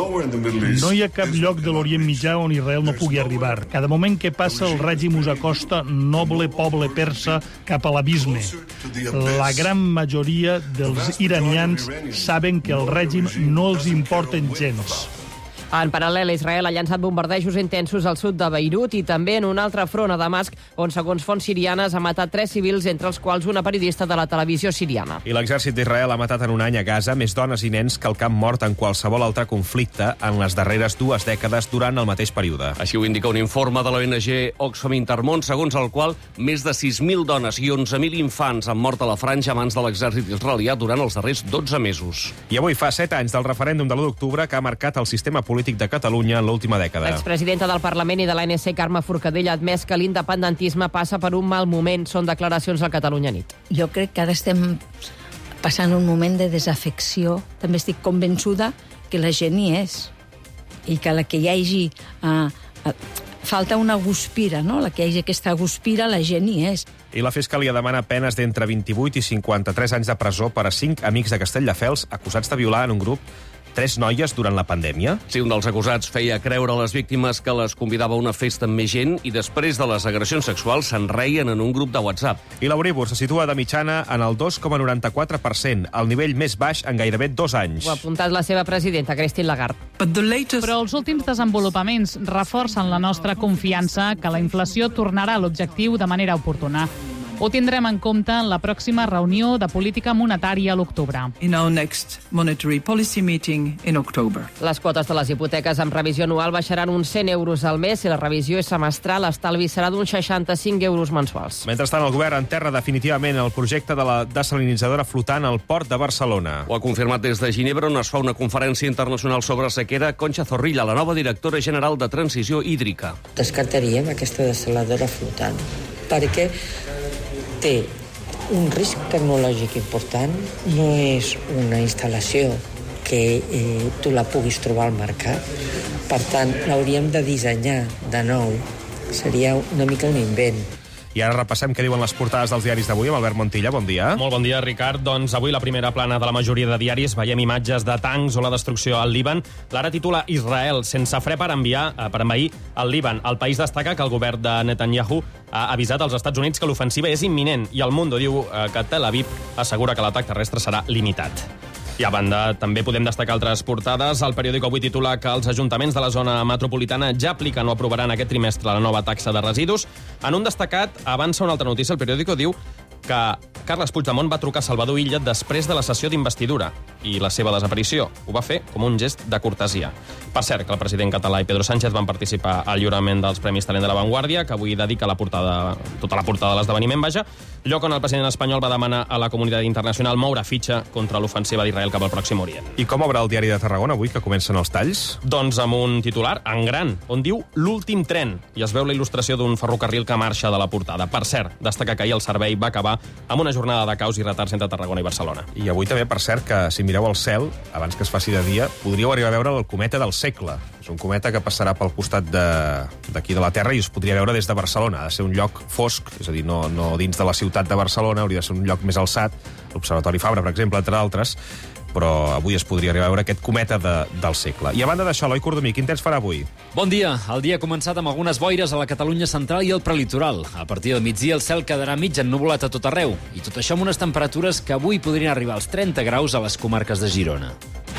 No hi ha cap lloc de l'Orient Mitjà on Israel no pugui arribar. Cada moment que passa, el règim us acosta noble poble persa cap a l'abisme. La gran majoria dels iranians saben que el règim no els importen gens. En paral·lel, Israel ha llançat bombardejos intensos al sud de Beirut i també en un altre front a Damasc, on, segons fonts sirianes, ha matat 3 civils, entre els quals una periodista de la televisió siriana. I l'exèrcit d'Israel ha matat en un any a Gaza més dones i nens que el que han mort en qualsevol altre conflicte en les darreres 2 dècades durant el mateix període. Així ho indica un informe de l'ONG Oxfam Intermón, segons el qual més de 6.000 dones i 11.000 infants han mort a la franja a mans de l'exèrcit israelià durant els darrers 12 mesos. I avui fa 7 anys del referèndum de l'1 d'octubre que ha marcat el sistema polític de Catalunya en l'última dècada. L'expresidenta del Parlament i de l'ANC, Carme Forcadell, ha admès que l'independentisme passa per un mal moment. Són declaracions a Catalunya Nit. Jo crec que ara estem passant un moment de desafecció. També estic convençuda que la gent hi és i que la que hi hagi... falta una guspira, no? La que hi hagi aquesta guspira, la gent hi és. I la Fiscalia demana penes d'entre 28 i 53 anys de presó per a 5 amics de Castelldefels acusats de violar en un grup 3 noies durant la pandèmia. Sí, un dels acusats feia creure a les víctimes que les convidava a una festa amb més gent i després de les agressions sexuals se'n reien en un grup de WhatsApp. I l'Euríbor se situa de mitjana en el 2,94%, el nivell més baix en gairebé 2 anys. Ho ha apuntat la seva presidenta, Christine Lagarde. Però els últims desenvolupaments reforcen la nostra confiança que la inflació tornarà a l'objectiu de manera oportuna. Ho tindrem en compte en la pròxima reunió de política monetària a l'octubre. In our next monetary policy meeting in October. Les quotes de les hipoteques amb revisió anual baixaran uns 100 euros al mes. Si la revisió és semestral, l'estalvi serà d'uns 65 euros mensuals. Mentrestant, el govern enterra definitivament el projecte de la desalinitzadora flotant al port de Barcelona. Ho ha confirmat des de Ginebra, on es fa una conferència internacional sobre sequera, Concha Zorrilla, la nova directora general de Transició Hídrica. Descartaríem aquesta desaladora flotant, perquè té un risc tecnològic important, no és una instal·lació que tu la puguis trobar al mercat, per tant, l'hauríem de dissenyar de nou, seria una mica un invent. I ara repassem què diuen les portades dels diaris d'avui amb Albert Montilla. Bon dia. Molt bon dia, Ricard. Doncs avui la primera plana de la majoria de diaris veiem imatges de tancs o la destrucció al Líban. L'ara titula Israel sense fre per envair el Líban. El País destaca que el govern de Netanyahu ha avisat als Estats Units que l'ofensiva és imminent i el Mundo diu que Tel Aviv assegura que l'atac terrestre serà limitat. I a banda, també podem destacar altres portades. El periòdic avui titula que els ajuntaments de la zona metropolitana ja apliquen o aprovaran aquest trimestre la nova taxa de residus. En un destacat, avança una altra notícia. El periòdic diu que Carles Puigdemont va trucar a Salvador Illa després de la sessió d'investidura i la seva desaparició. Ho va fer com un gest de cortesia. Per cert, que el president català i Pedro Sánchez van participar al lliurament dels Premis Talent de la Vanguardia, que avui dedica tota la portada de l'esdeveniment, lloc on el president espanyol va demanar a la comunitat internacional moure fitxa contra l'ofensiva d'Israel cap al Pròxim Orient. I com obre el diari de Tarragona avui, que comencen els talls? Doncs amb un titular en gran, on diu l'últim tren, i es veu la il·lustració d'un ferrocarril que marxa de la portada. Per cert, destaca que ahir el servei va acabar amb una jornada de caos i retards entre Tarragona i Barcelona. I avui també, per cert, que si mireu al cel, abans que es faci de dia, podríeu arribar a veure el cometa del segle. És un cometa que passarà pel costat d'aquí de la Terra i es podria veure des de Barcelona. Ha de ser un lloc fosc, és a dir, no dins de la ciutat de Barcelona, hauria de ser un lloc més alçat, l'Observatori Fabra, per exemple, entre d'altres. però avui es podria arribar a veure aquest cometa del segle. I a banda d'això, Eloi Cordomí, quin temps farà avui? Bon dia. El dia ha començat amb algunes boires a la Catalunya central i al prelitoral. A partir del migdia el cel quedarà mig ennuvolat a tot arreu. I tot això amb unes temperatures que avui podrien arribar als 30 graus a les comarques de Girona.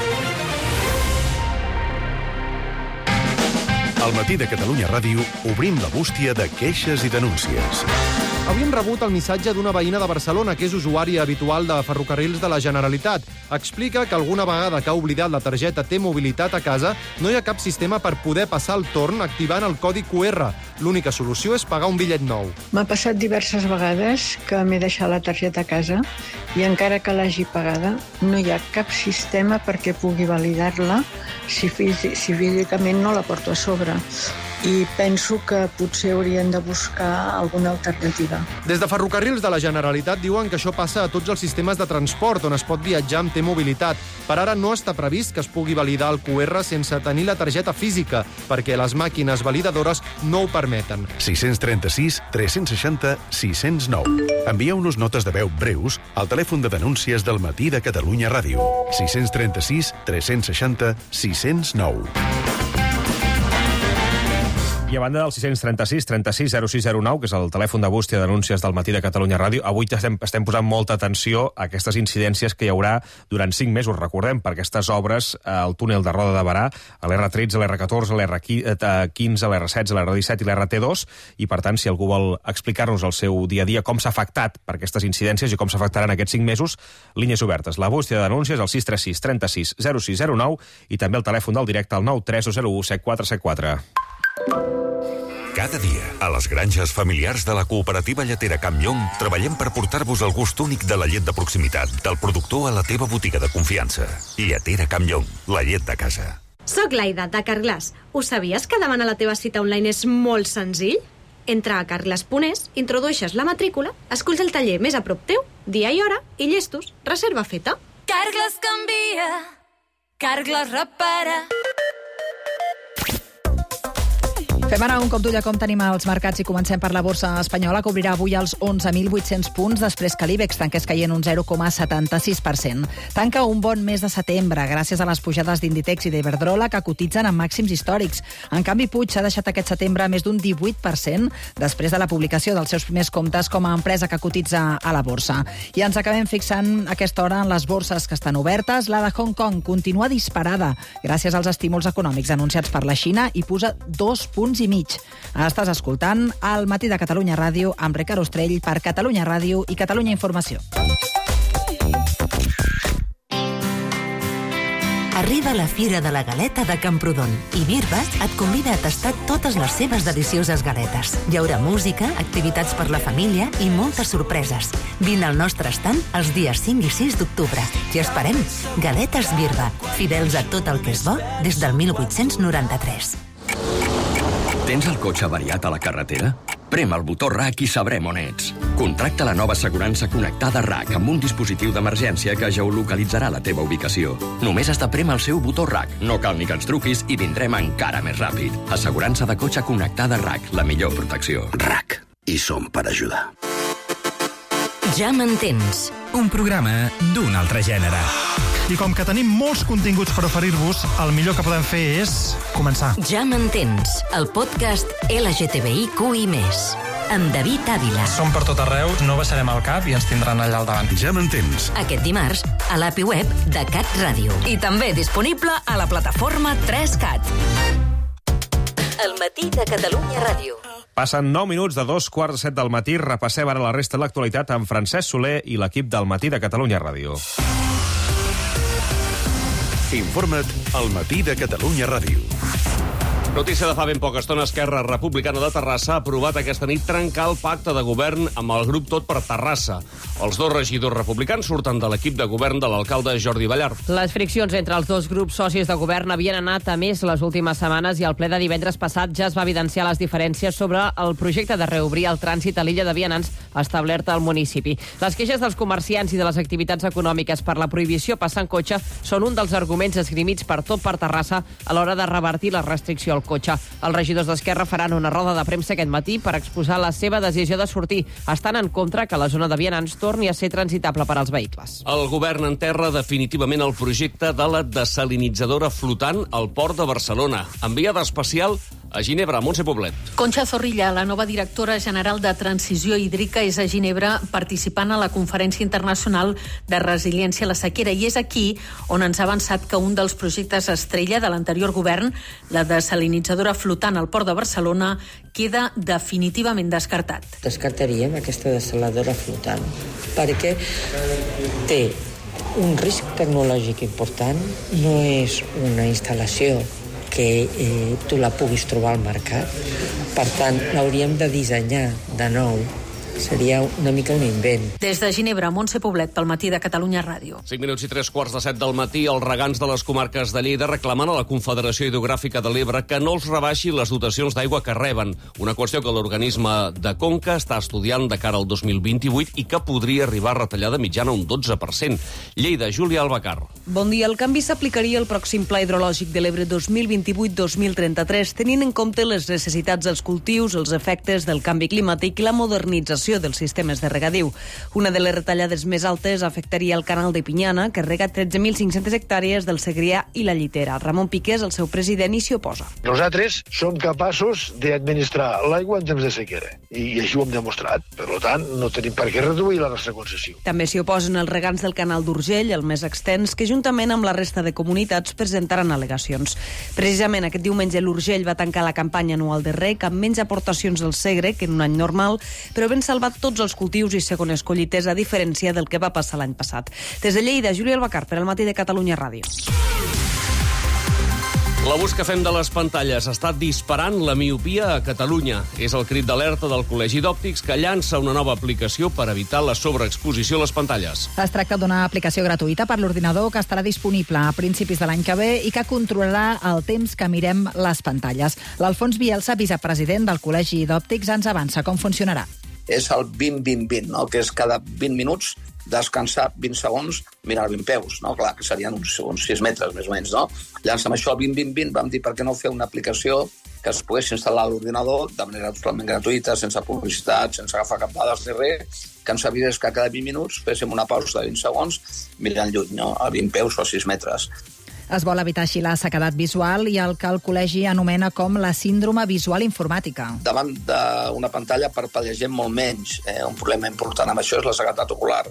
Al matí de Catalunya Ràdio obrim la bústia de queixes i denúncies. Avui hem rebut el missatge d'una veïna de Barcelona que és usuària habitual de ferrocarrils de la Generalitat. Explica que alguna vegada que ha oblidat la targeta T-Mobilitat a casa no hi ha cap sistema per poder passar el torn activant el codi QR. L'única solució és pagar un bitllet nou. M'ha passat diverses vegades que m'he deixat la targeta a casa i encara que l'hagi pagada no hi ha cap sistema perquè pugui validar-la si físicament no la porto a sobre. I penso que potser haurien de buscar alguna alternativa. Des de Ferrocarrils de la Generalitat diuen que això passa a tots els sistemes de transport on es pot viatjar amb T-Mobilitat. Per ara no està previst que es pugui validar el QR sense tenir la targeta física, perquè les màquines validadores no ho permeten. 636 360 609. Envieu-nos notes de veu breus al telèfon de denúncies del matí de Catalunya Ràdio. 636 360 609. I a banda del 636 36 0609, que és el telèfon de bústia de denúncies del matí de Catalunya Ràdio, avui estem posant molta atenció a aquestes incidències que hi haurà durant 5 mesos, recordem, per aquestes obres al túnel de Roda de Barà, a l'R13, a l'R14, a l'R15, a l'R16, a l'R17 i l'Rt2, i per tant, si algú vol explicar-nos el seu dia a dia, com s'ha afectat per aquestes incidències i com s'afectaran aquests 5 mesos, línies obertes. La bústia de denúncies al 636 36 0609 i també el telèfon del directe al 93201 7474. Cada dia, a les granges familiars de la cooperativa lletera Camp Llong, treballem per portar-vos el gust únic de la llet de proximitat, del productor a la teva botiga de confiança. Lletera Camp Llong, la llet de casa. Soc l'Aida, de Carglass. Ho sabies que demanar la teva cita online és molt senzill? Entra a carglass.es, introdueixes la matrícula, esculls el taller més a prop teu, dia i hora, i llestos, reserva feta. Carglass canvia, Carglass repara. Fem ara un cop d'ull a com tenim els mercats i comencem per la borsa espanyola, que obrirà avui als 11.800 punts després que l'IBEX tanqués caient un 0,76%. Tanca un bon mes de setembre gràcies a les pujades d'Inditex i d'Iberdrola que cotitzen en màxims històrics. En canvi, Puig s'ha deixat aquest setembre més d'un 18% després de la publicació dels seus primers comptes com a empresa que cotitza a la borsa. I ens acabem fixant a aquesta hora en les borses que estan obertes. La de Hong Kong continua disparada gràcies als estímuls econòmics anunciats per la Xina i puja 2 punts i mig. Estàs escoltant El matí de Catalunya Ràdio amb Ricard Ostrell per Catalunya Ràdio i Catalunya Informació. Arriba la Fira de la Galeta de Camprodon i Birba et convida a tastar totes les seves delicioses galetes. Hi haurà música, activitats per la família i moltes sorpreses. Vine al nostre estand els dies 5 i 6 d'octubre. T'hi esperem. Galetes Birba, fidels a tot el que és bo des del 1893. Tens el cotxe avariat a la carretera? Prem el botó RAC i sabrem on ets. Contracta la nova assegurança connectada RAC amb un dispositiu d'emergència que geolocalitzarà la teva ubicació. Només has de prémer el seu botó RAC. No cal ni que ens truquis i vindrem encara més ràpid. Assegurança de cotxe connectada RAC, la millor protecció. RAC. I som per ajudar. Ja m'entens. Un programa d'un altre gènere. I com que tenim molts continguts per oferir-vos, el millor que podem fer és començar. Ja m'entens, el podcast LGTBIQI+, amb David Ávila. Som per tot arreu, no baixarem el cap i ens tindran allà al davant. Ja m'entens. Aquest dimarts, a l'API web de Cat Ràdio. I també disponible a la plataforma 3CAT. El matí de Catalunya Ràdio. Passen 9 minuts de 2:15 del matí. Repassem ara la resta de l'actualitat amb Francesc Soler i l'equip del matí de Catalunya Ràdio. Informa't al matí de Catalunya Ràdio. Notícia de fa ben poca estona, Esquerra Republicana de Terrassa ha aprovat aquesta nit trencar el pacte de govern amb el grup Tot per Terrassa. Els dos regidors republicans surten de l'equip de govern de l'alcalde Jordi Ballart. Les friccions entre els dos grups socis de govern havien anat a més les últimes setmanes i al ple de divendres passat ja es va evidenciar les diferències sobre el projecte de reobrir el trànsit a l'illa de Vianants establert al municipi. Les queixes dels comerciants i de les activitats econòmiques per la prohibició passar en cotxe són un dels arguments esgrimits per Tot per Terrassa a l'hora de revertir la restricció al el cotxe. Els regidors d'Esquerra faran una roda de premsa aquest matí per exposar la seva decisió de sortir. Estan en contra que la zona de vianants torni a ser transitable per als vehicles. El govern enterra definitivament el projecte de la desalinitzadora flotant al port de Barcelona. Enviada especial a Ginebra, Montse Poblet. Concha Zorrilla, la nova directora general de Transició Hídrica, és a Ginebra participant a la Conferència Internacional de Resiliència a la Sequera, i és aquí on ens ha avançat que un dels projectes estrella de l'anterior govern, la desalinitzadora flotant al port de Barcelona, queda definitivament descartat. Descartaríem aquesta desaladora flotant perquè té un risc tecnològic important, no és una instal·lació que tu la puguis trobar al mercat. Per tant, l'hauríem de dissenyar de nou. Seria una mica un invent. Des de Ginebra, Montse Poblet, pel Matí de Catalunya Ràdio. 5 minuts i 3:15 del matí, els regants de les comarques de Lleida reclamen a la Confederació Hidrogràfica de l'Ebre que no els rebaixi les dotacions d'aigua que reben. Una qüestió que l'organisme de Conca està estudiant de cara al 2028 i que podria arribar a retallar de mitjana un 12%. Lleida, Júlia Albacar. Bon dia. El canvi s'aplicaria al pròxim Pla Hidrològic de l'Ebre 2028-2033, tenint en compte les necessitats dels cultius, els efectes del canvi climàtic i la modernització dels sistemes de regadiu. Una de les retallades més altes afectaria el canal de Pinyana, que rega 13.500 hectàrees del Segrià i la Llitera. Ramon Piqués, el seu president, hi s'hi oposa. Nosaltres som capaços d'administrar l'aigua en temps de sequera, i així ho hem demostrat. Per tant, no tenim per què reduir la nostra concessió. També s'hi oposen els regants del canal d'Urgell, el més extens, que juntament amb la resta de comunitats presentaran al·legacions. Precisament aquest diumenge l'Urgell va tancar la campanya anual de reg amb menys aportacions del Segre que en un any normal, però ben salvat tots els cultius i segones collites, a diferència del que va passar l'any passat. Des de Lleida, Júlia Albacar, per al Matí de Catalunya Ràdio. L'abús que fem de les pantalles està disparant la miopia a Catalunya. És el crit d'alerta del Col·legi d'Òptics, que llança una nova aplicació per evitar la sobreexposició a les pantalles. Es tracta d'una aplicació gratuïta per l'ordinador que estarà disponible a principis de l'any que ve i que controlarà el temps que mirem les pantalles. L'Alfons Bielsa, vicepresident del Col·legi d'Òptics, ens avança com funcionarà. És el 20-20-20, no? Que és cada 20 minuts descansar 20 segons, mirar 20 peus, no? Clar, que serien uns 6 metres, més o menys, no? Llavors, amb això, el 20-20-20, vam dir per què no fer una aplicació que es pogués instal·lar a l'ordinador de manera totalment gratuïta, sense publicitat, sense agafar cap dades ni res, que ens avisés que cada 20 minuts féssim una pausa de 20 segons mirant lluny, no? A 20 peus o 6 metres. Es vol evitar així la sequedat visual i el que el col·legi anomena com la síndrome visual informàtica. Davant d'una pantalla parpadegem molt menys. Un problema important amb això és la sequedat ocular.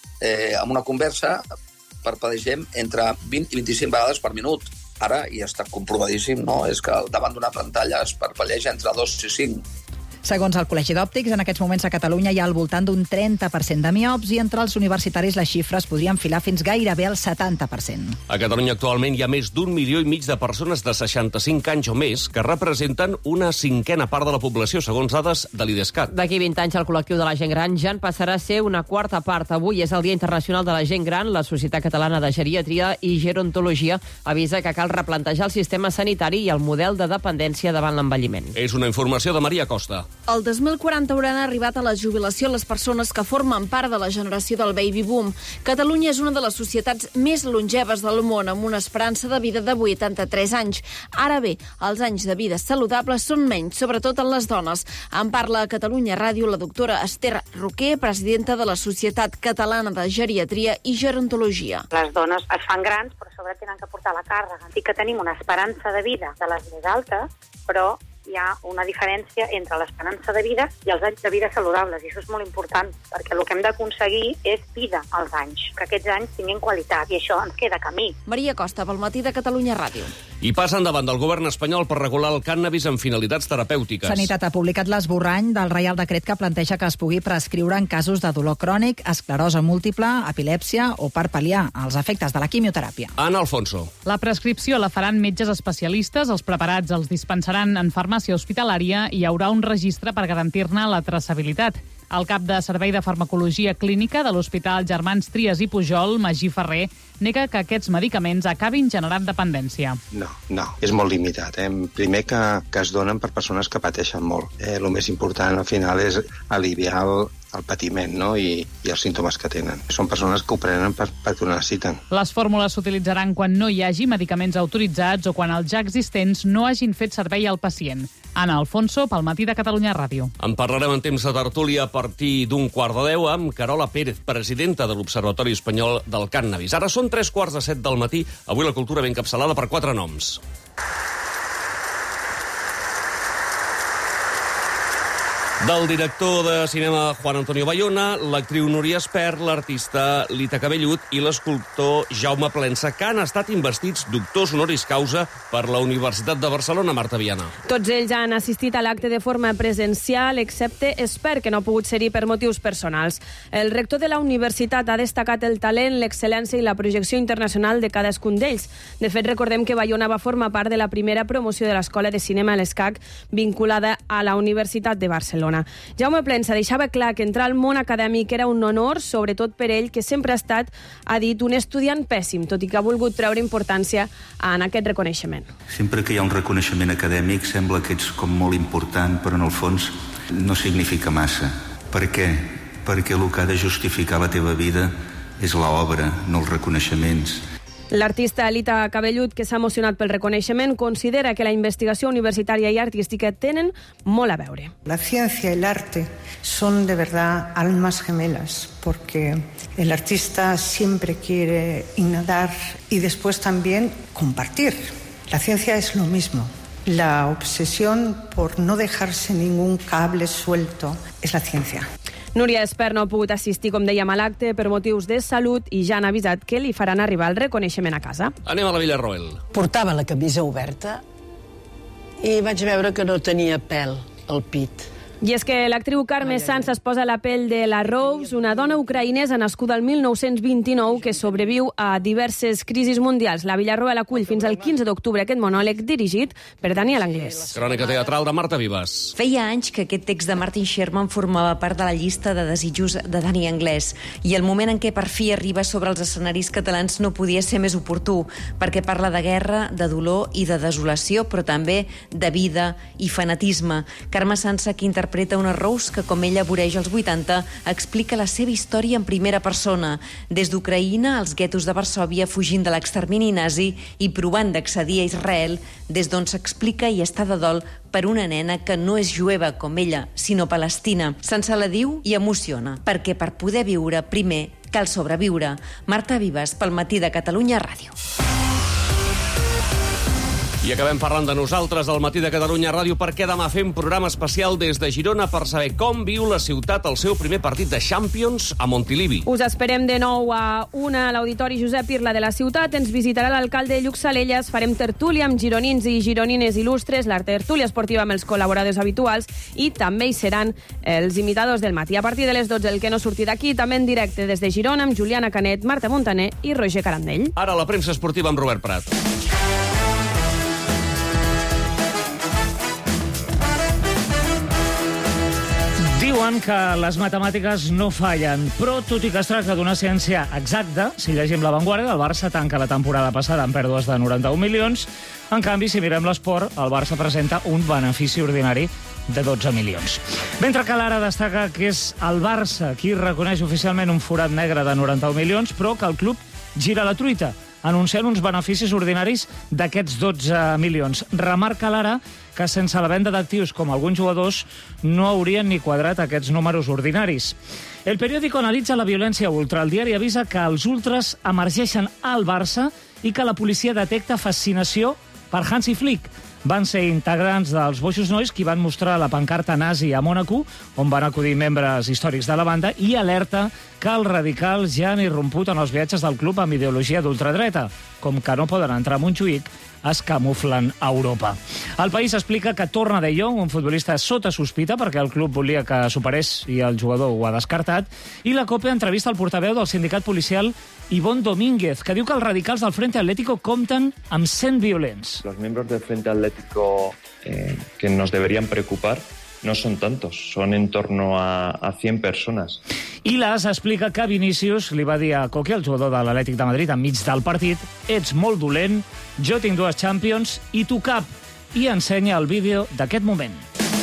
Amb una conversa parpadegem entre 20 i 25 vegades per minut. Ara, i està comprovadíssim, no? És que davant d'una pantalla es parpadeja entre 2 i 5. Segons el Col·legi d'Òptics, en aquests moments a Catalunya hi ha al voltant d'un 30% de miops i entre els universitaris les xifres podrien filar fins gairebé al 70%. A Catalunya actualment hi ha més d'1,5 milió de persones de 65 anys o més que representen una cinquena part de la població, segons dades de l'IDESCAT. D'aquí 20 anys el col·lectiu de la gent gran ja en passarà a ser una quarta part. Avui és el Dia Internacional de la Gent Gran. La Societat Catalana de Geriatria i Gerontologia avisa que cal replantejar el sistema sanitari i el model de dependència davant l'envelliment. És una informació de Maria Costa. El 2040 hauran arribat a la jubilació les persones que formen part de la generació del baby boom. Catalunya és una de les societats més longeves del món, amb una esperança de vida de 83 anys. Ara bé, els anys de vida saludables són menys, sobretot en les dones. En parla a Catalunya Ràdio la doctora Esther Roquer, presidenta de la Societat Catalana de Geriatria i Gerontologia. Les dones es fan grans, però sobre tenen que portar la càrrega. I que tenim una esperança de vida de les més altes, però hi ha una diferència entre l'esperança de vida i els anys de vida saludables, i això és molt important, perquè el que hem d'aconseguir és vida als anys, que aquests anys tinguin qualitat, i això ens queda camí. Maria Costa, pel Matí de Catalunya Ràdio. I passa endavant del govern espanyol per regular el cànnabis amb finalitats terapèutiques. Sanitat ha publicat l'esborrany del Reial Decret que planteja que es pugui prescriure en casos de dolor crònic, esclerosi múltiple, epilèpsia o per pal·liar els efectes de la quimioteràpia. Ana Alfonso. La prescripció la faran metges especialistes, els preparats els dispensaran en farmàcia hospitalària i hi haurà un registre per garantir-ne la traçabilitat. El cap de Servei de Farmacologia Clínica de l'Hospital Germans Trias i Pujol, Magí Ferrer, nega que aquests medicaments acabin generant dependència. No, és molt limitat. Primer que es donen per persones que pateixen molt. El més important al final és aliviar el patiment, no? I els símptomes que tenen. Són persones que ho prenen perquè ho necessiten. Les fórmules s'utilitzaran quan no hi hagi medicaments autoritzats o quan els ja existents no hagin fet servei al pacient. Anna Alfonso, pel Matí de Catalunya Ràdio. En parlarem en temps de tertúlia a partir d'un 9:15 amb Carola Pérez, presidenta de l'Observatori Espanyol del Cànnabis. Ara són 6:45 del matí. Avui la cultura ben encapçalada per 4 noms. Del director de cinema Juan Antonio Bayona, l'actriu Núria Espert, l'artista Lita Cabellut i l'escultor Jaume Plensa, que han estat investits doctors honoris causa per la Universitat de Barcelona. Marta Viana. Tots ells han assistit a l'acte de forma presencial, excepte Espert, que no ha pogut ser-hi per motius personals. El rector de la universitat ha destacat el talent, l'excel·lència i la projecció internacional de cadascun d'ells. De fet, recordem que Bayona va formar part de la primera promoció de l'Escola de Cinema l'ESCAC, vinculada a la Universitat de Barcelona. Jaume Plensa deixava clar que entrar al món acadèmic era un honor, sobretot per ell, que sempre ha estat, ha dit, un estudiant pèssim, tot i que ha volgut treure importància en aquest reconeixement. Sempre que hi ha un reconeixement acadèmic sembla que ets com molt important, però en el fons no significa massa. Per què? Perquè el que ha de justificar la teva vida és l'obra, no els reconeixements. L'artista Lita Cabellut, que s'ha emocionat pel reconeixement, considera que la investigació universitària i artística tenen molt a veure. La ciencia y el arte son de verdad almas gemelas, porque el artista siempre quiere innovar y después también compartir. La ciencia es lo mismo. La obsesión por no dejarse ningún cable suelto es la ciencia. Núria Espert no ha pogut assistir, com dèiem, a l'acte per motius de salut i ja han avisat que li faran arribar el reconeixement a casa. Anem a la Villarroel. Portava la camisa oberta i vaig veure que no tenia pèl al pit. I és que l'actriu Carme Sanz es posa la pell de la Rose, una dona ucraïnesa nascuda el 1929 que sobreviu a diverses crisis mundials. La Villarroel acull fins al 15 d'octubre aquest monòleg dirigit per Daniel Anglès. Crònica teatral de Marta Vives. Feia anys que aquest text de Martin Sherman formava part de la llista de desitjos de Dani Anglès i el moment en què per fi arriba sobre els escenaris catalans no podia ser més oportú, perquè parla de guerra, de dolor i de desolació, però també de vida i fanatisme. Carme Sanz, que interpreta una Rose que, com ella voreja als 80, explica la seva història en primera persona, des d'Ucraïna als guetos de Varsòvia, fugint de l'extermini nazi i provant d'accedir a Israel, des d'on s'explica i està de dol per una nena que no és jueva com ella, sinó palestina. Se'n se la diu i emociona, perquè per poder viure, primer cal sobreviure. Marta Vives, pel Matí de Catalunya Ràdio. I acabem parlant de nosaltres al Matí de Catalunya Ràdio perquè demà fem programa especial des de Girona per saber com viu la ciutat el seu primer partit de Champions a Montilivi. Us esperem de nou a 1 a l'Auditori Josep Irla de la ciutat. Ens visitarà l'alcalde Lluc Salellas. Farem tertúlia amb gironins i gironines il·lustres, la tertúlia esportiva amb els col·laboradors habituals i també hi seran els imitadors del matí. A partir de les 12, el que no surti d'aquí, també en directe des de Girona amb Juliana Canet, Marta Montaner i Roger Carandell. Ara la premsa esportiva amb Robert Prat. Diuen que les matemàtiques no fallen, però tot i que es tracta d'una ciència exacta, si llegim La Vanguardia, el Barça tanca la temporada passada amb pèrdues de 91 milions. En canvi, si mirem l'esport, el Barça presenta un benefici ordinari de 12 milions. Mentre que l'Ara destaca que és el Barça qui reconeix oficialment un forat negre de 91 milions, però que el club gira la truita, anunciant uns beneficis ordinaris d'aquests 12 milions. Remarca l'Ara que sense la venda d'actius com alguns jugadors no haurien ni quadrat aquests números ordinaris. El periòdico analitza la violència ultra. El diari avisa que els ultras emergeixen al Barça i que la policia detecta fascinació per Hansi Flick. Van ser integrants dels Boixos Nois qui van mostrar la pancarta nazi a Mònaco, on van acudir membres històrics de la banda, i alerta que els radicals ja han irromput en els viatges del club amb ideologia d'ultradreta. Com que no poden entrar a Montjuïc, es camuflen a Europa. El País explica que torna De Jong, un futbolista sota sospita, perquè el club volia que superés i el jugador ho ha descartat, i la COPE entrevista al portaveu del sindicat policial Ivonne Domínguez, que diu que els radicals del Frente Atlético compten amb 100 violents. Los miembros del Frente Atlético que nos deberían preocupar no son tantos, son en torno a 100 personas. I l'AS explica que Vinícius li va dir a Coque, el jugador de l'Atlètic de Madrid, enmig del partit: ets molt dolent, jo tinc 2 Champions i tu cap. I ensenya el vídeo d'aquest moment.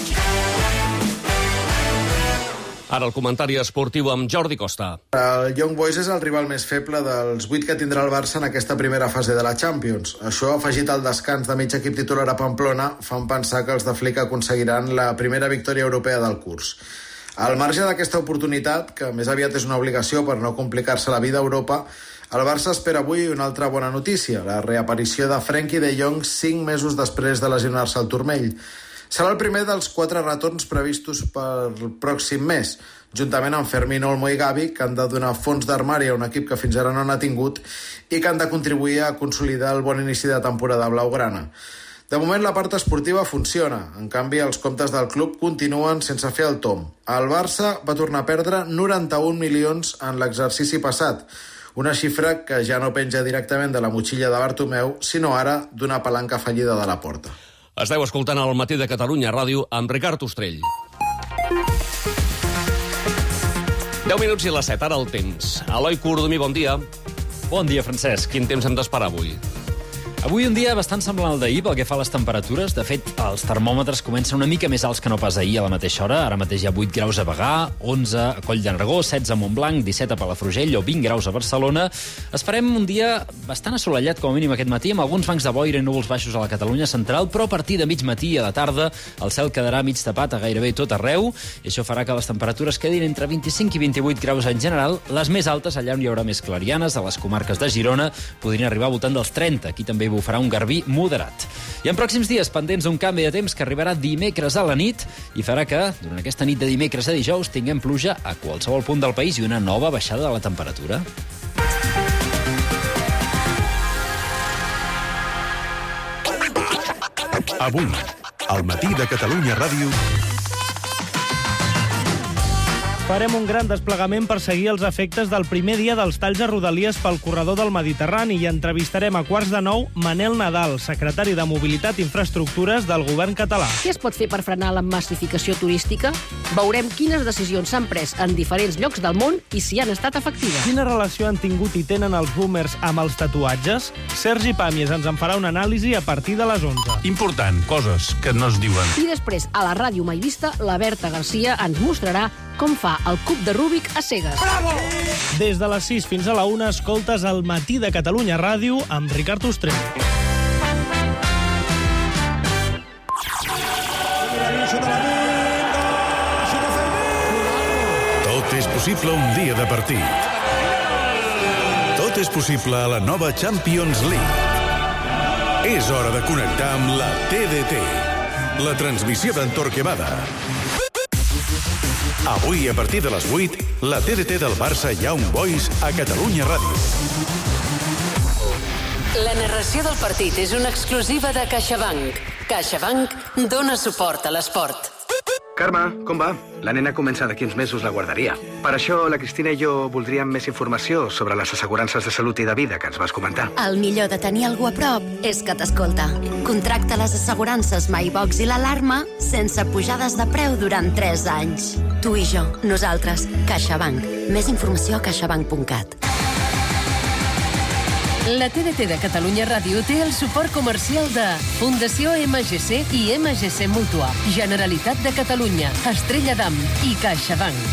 Ara el comentari esportiu amb Jordi Costa. El Young Boys és el rival més feble dels 8 que tindrà el Barça en aquesta primera fase de la Champions. Això, afegit al descans de mig equip titular a Pamplona, fan pensar que els de Flick aconseguiran la primera victòria europea del curs. Al marge d'aquesta oportunitat, que més aviat és una obligació per no complicar-se la vida a Europa, el Barça espera avui una altra bona notícia, la reaparició de Frenkie de Jong 5 mesos després de lesionar-se al turmell. Serà el primer dels 4 retorns previstos pel pròxim mes, juntament amb Fermín, Olmo i Gavi, que han de donar fons d'armari a un equip que fins ara no n'ha tingut i que han de contribuir a consolidar el bon inici de temporada blaugrana. De moment la part esportiva funciona, en canvi els comptes del club continuen sense fer el tomb. El Barça va tornar a perdre 91 milions en l'exercici passat, una xifra que ja no penja directament de la motxilla de Bartomeu, sinó ara d'una palanca fallida de la Porta. Esteu escoltant el Matí de Catalunya Ràdio amb Ricard Ostrell. 10 minuts i les 7, ara el temps. Eloi Cordomí, bon dia. Bon dia, Francesc. Quin temps hem d'esperar avui? Avui un dia bastant semblant al d'ahir pel que fa a les temperatures. De fet, els termòmetres comencen una mica més alts que no pas ahir a la mateixa hora. Ara mateix hi ha 8 graus a Bagà, 11 a Coll d'Enregó, 16 a Montblanc, 17 a Palafrugell o 20 graus a Barcelona. Esperem un dia bastant assolellat, com a mínim aquest matí, amb alguns bancs de boira i núvols baixos a la Catalunya central, però a partir de mig matí a la tarda el cel quedarà mig tapat a gairebé tot arreu, i això farà que les temperatures quedin entre 25 i 28 graus en general. Les més altes, allà on hi haurà més clarianes, a les comarques de Girona, podrien arribar al voltant dels 30. Aquí també bufarà un garbí moderat. I en pròxims dies, pendents d'un canvi de temps que arribarà dimecres a la nit i farà que, durant aquesta nit de dimecres a dijous, tinguem pluja a qualsevol punt del país i una nova baixada de la temperatura. Avui, al Matí de Catalunya Ràdio... Farem un gran desplegament per seguir els efectes del primer dia dels talls a Rodalies pel corredor del Mediterrani i entrevistarem a 8:45 Manel Nadal, secretari de Mobilitat i Infraestructures del govern català. Què es pot fer per frenar la massificació turística? Veurem quines decisions s'han pres en diferents llocs del món i si han estat efectives. Quina relació han tingut i tenen els boomers amb els tatuatges? Sergi Pàmies ens en farà una anàlisi a partir de les 11. Important, coses que no es diuen. I després, a la ràdio mai vista, la Berta Garcia ens mostrarà com fa el cub de Rúbic a cegues. Bravo! Des de les 6 fins a la 1 escoltes el Matí de Catalunya Ràdio amb Ricard Ostrell. Tot és possible un dia de partit. Tot és possible a la nova Champions League. És hora de connectar amb la TDT, la transmissió d'en Torquemada. Avui, a partir de les 8, la TDT del Barça Young Boys a Catalunya Ràdio. La narració del partit és una exclusiva de CaixaBank. CaixaBank dona suport a l'esport. Carme, com va? La nena comença d'aquí uns mesos la guarderia. Per això la Cristina i jo voldríem més informació sobre les assegurances de salut i de vida que ens vas comentar. El millor de tenir algú a prop és que t'escolta. Contracta les assegurances MyBox i l'Alarma sense pujades de preu durant 3 anys. Tu i jo, nosaltres, CaixaBank. Més informació a caixabank.cat. La TDT de Catalunya Ràdio té el suport comercial de Fundació MGC i MGC Mútua, Generalitat de Catalunya, Estrella d'Am i CaixaBank.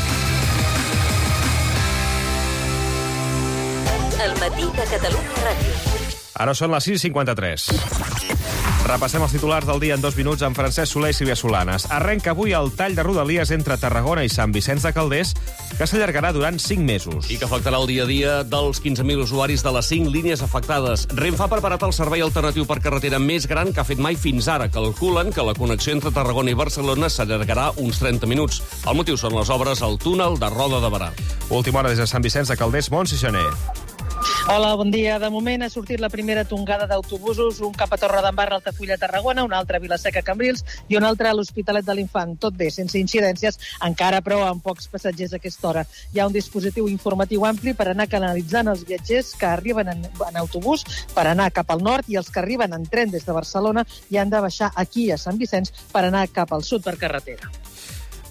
El Matí de Catalunya Ràdio. Ara són les 6:53. Repassem els titulars del dia en 2 minuts amb Francesc Soler i Sílvia Solanes. Arrenca avui el tall de Rodalies entre Tarragona i Sant Vicenç de Calders, que s'allargarà durant 5 mesos. I que afectarà el dia a dia dels 15.000 usuaris de les 5 línies afectades. Renfe ha preparat el servei alternatiu per carretera més gran que ha fet mai fins ara. Calculen que la connexió entre Tarragona i Barcelona s'allargarà uns 30 minuts. El motiu són les obres al túnel de Roda de Barà. Última hora des de Sant Vicenç de Calders, Montse Xané. Hola, bon dia. De moment ha sortit la primera tongada d'autobusos, un cap a Torredembarra, Altafulla, Tarragona, un altre a Vilaseca, Cambrils i un altre a l'Hospitalet de l'Infant. Tot bé, sense incidències, encara però amb pocs passatgers a aquesta hora. Hi ha un dispositiu informatiu ampli per anar canalitzant els viatgers que arriben en autobús per anar cap al nord i els que arriben en tren des de Barcelona i han de baixar aquí a Sant Vicenç per anar cap al sud per carretera.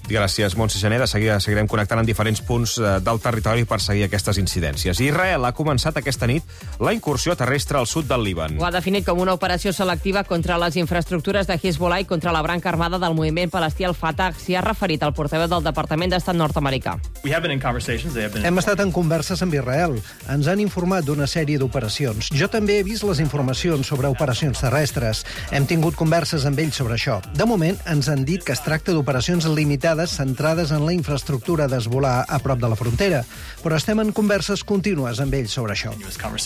Gràcies, Montse Gené. De seguida seguirem connectant en diferents punts del territori per seguir aquestes incidències. Israel ha començat aquesta nit la incursió terrestre al sud del Líban. Ho ha definit com una operació selectiva contra les infraestructures de Hezbollah i contra la branca armada del moviment palestí al Fatah. S'hi ha referit el portaveu del Departament d'Estat nord-americà. Hem estat en converses amb Israel. Ens han informat d'una sèrie d'operacions. Jo també he vist les informacions sobre operacions terrestres. Hem tingut converses amb ells sobre això. De moment, ens han dit que es tracta d'operacions limitades centrades en la infraestructura d'Hezbollah a prop de la frontera, però estem en converses contínues amb ells sobre això.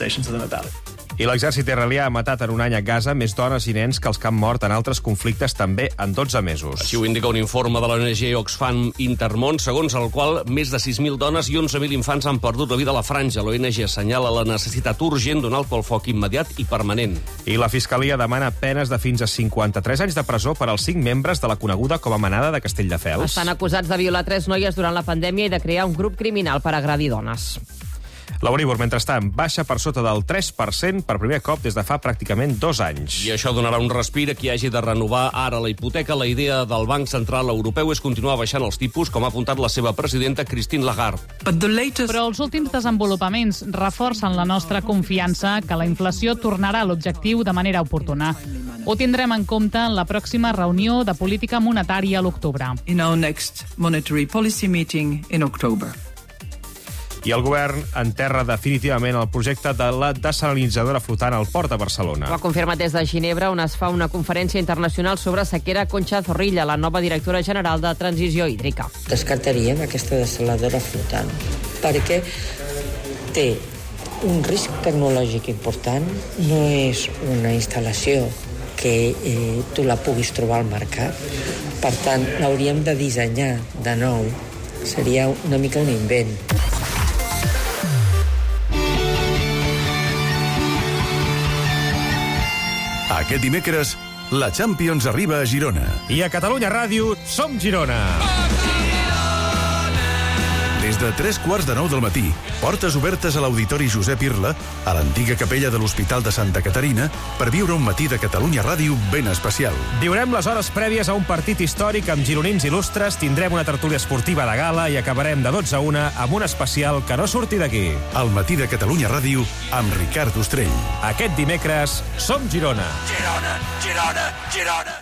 I l'exèrcit israelià ha matat en un any a Gaza més dones i nens que els que han mort en altres conflictes també en 12 mesos. Així ho indica un informe de l'ONG Oxfam Intermón, segons el qual més de 6.000 dones i 11.000 infants han perdut la vida a la franja. L'ONG assenyala la necessitat urgent d'un alt al foc immediat i permanent. I la Fiscalia demana penes de fins a 53 anys de presó per als 5 membres de la coneguda com a Manada de Castelldefels. Estan acusats de violar 3 noies durant la pandèmia i de crear un grup criminal per agredir dones. L'Euríbor, mentrestant, baixa per sota del 3% per primer cop des de fa pràcticament 2 anys. I això donarà un respir a qui hagi de renovar ara la hipoteca. La idea del Banc Central Europeu és continuar baixant els tipus, com ha apuntat la seva presidenta, Christine Lagarde. Però els últims desenvolupaments reforcen la nostra confiança que la inflació tornarà a l'objectiu de manera oportuna. Ho tindrem en compte en la pròxima reunió de política monetària a l'octubre. In our next monetary policy meeting in October. I el govern enterra definitivament el projecte de la desalinitzadora flotant al port de Barcelona. Ho ha confirmat des de Ginebra, on es fa una conferència internacional sobre sequera. Concha Zorrilla, la nova directora general de Transició Hídrica. Descartaríem aquesta desaladora flotant perquè té un risc tecnològic important, no és una instal·lació que tu la puguis trobar al mercat. Per tant, l'hauríem de dissenyar de nou. Seria una mica un invent. Aquest dimecres, la Champions arriba a Girona. I a Catalunya Ràdio, som Girona! Des de 8:45 del matí, portes obertes a l'Auditori Josep Irla, a l'antiga capella de l'Hospital de Santa Caterina, per viure un matí de Catalunya Ràdio ben especial. Viurem les hores prèvies a un partit històric amb gironins il·lustres, tindrem una tertúlia esportiva de gala i acabarem de 12 a 1 amb un especial que no surti d'aquí. El matí de Catalunya Ràdio amb Ricard Ostrell. Aquest dimecres, som Girona! Girona, Girona, Girona!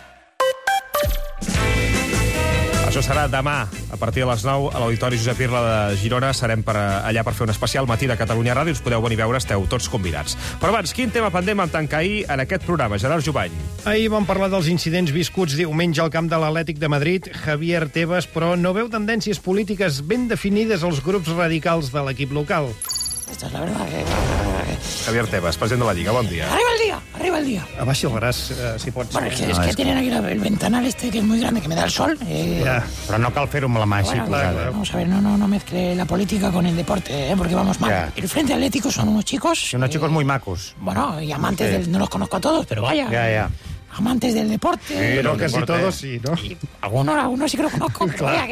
Això serà demà, a partir de les 9, a l'Auditori Josep Irla de Girona. Serem allà per fer un especial matí de Catalunya Ràdio. Us podeu venir a veure, esteu tots convidats. Però abans, quin tema pendent vam tancar ahir en aquest programa? Gerard Jubany. Ahir vam parlar dels incidents viscuts diumenge al camp de l'Atlètic de Madrid. Javier Tebas, però no veu tendències polítiques ben definides als grups radicals de l'equip local. Esta es la verdad. Javier Tebas, president de la Lliga, bon dia. Arriba el día. Abaixi el braç, si pots. Bueno, es que tienen aquí el ventanal este que es muy grande, que me da el sol. Ja, però no cal fer-ho amb la mà així. Vamos a ver, no mezcle la política con el deporte, porque vamos mal. Ya. El Frente Atlético son unos chicos... Unos chicos muy macos. Bueno, y amantes del... No los conozco a todos, pero vaya. Ya. Amantes del deporte. Sí, pero casi deporte. Todos sí, ¿no? Y algunos sí que los conozco, pero vaya,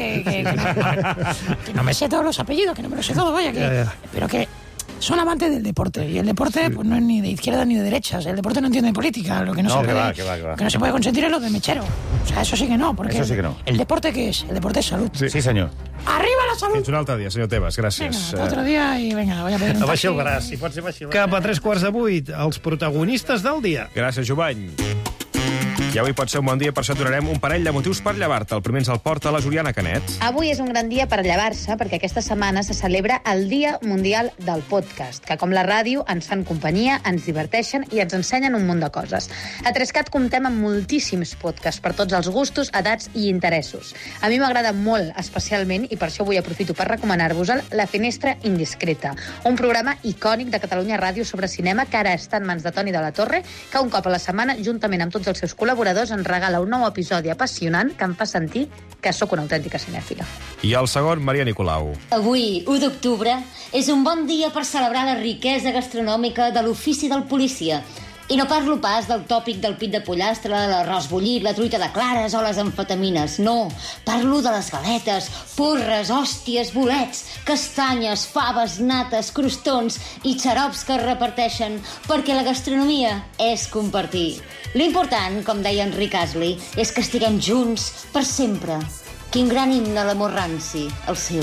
que no me sé todos los apellidos, que no me los sé todos, vaya, que... Pero que... Son amantes del deporte, y el deporte pues no es ni de izquierda ni de derechas. El deporte no entiende política, lo que no, se puede, que no se puede consentir es lo de mechero. O sea, eso sí que no, porque sí que no. ¿El deporte qué es? El deporte es salud. Sí, señor. ¡Arriba la salud! Fins un altre dia, senyor Tebas, gràcies. Venga, otro dia i venga, voy a pedir un taxi. Abaixa el braç, si pot ser baixi el braç. Cap a 7:45, els protagonistes del dia. Gràcies, Jubany. I avui pot ser un bon dia, per això donarem un parell de motius per llevar-te. El primer ens el porta la Juliana Canet. Avui és un gran dia per llevar-se, perquè aquesta setmana se celebra el Dia Mundial del Podcast, que com la ràdio ens fan companyia, ens diverteixen i ens ensenyen un munt de coses. A Trescat comptem amb moltíssims podcasts per tots els gustos, edats i interessos. A mi m'agrada molt, especialment, i per això avui aprofito per recomanar-vos-el, La Finestra Indiscreta, un programa icònic de Catalunya Ràdio sobre cinema que ara està en mans de Toni de la Torre, que un cop a la setmana, juntament amb tots els seus col·laboradors, ens regala un nou episodi apassionant que em fa sentir que sóc una autèntica cinèfila. I el segon, Maria Nicolau. Avui, 1 d'octubre, és un bon dia per celebrar la riquesa gastronòmica de l'ofici del policia. I no parlo pas del tòpic del pit de pollastre, l'arròs bullit, la truita de clares o les amfetamines. No, parlo de les galetes, porres, hòsties, bolets, castanyes, faves, nates, crostons i xarops que es reparteixen, perquè la gastronomia és compartir. L'important, com deia Enric Astley, és que estiguem junts per sempre. Quin gran himne l'amor ranci, el seu.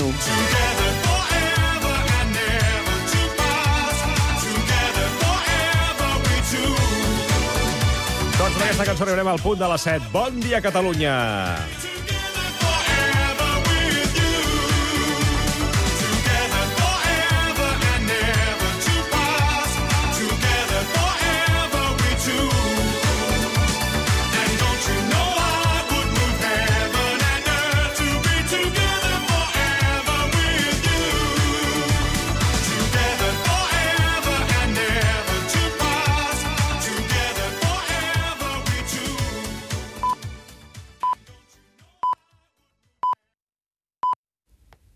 Doncs amb aquesta cançó arribarem al punt de les 7. Bon dia, Catalunya!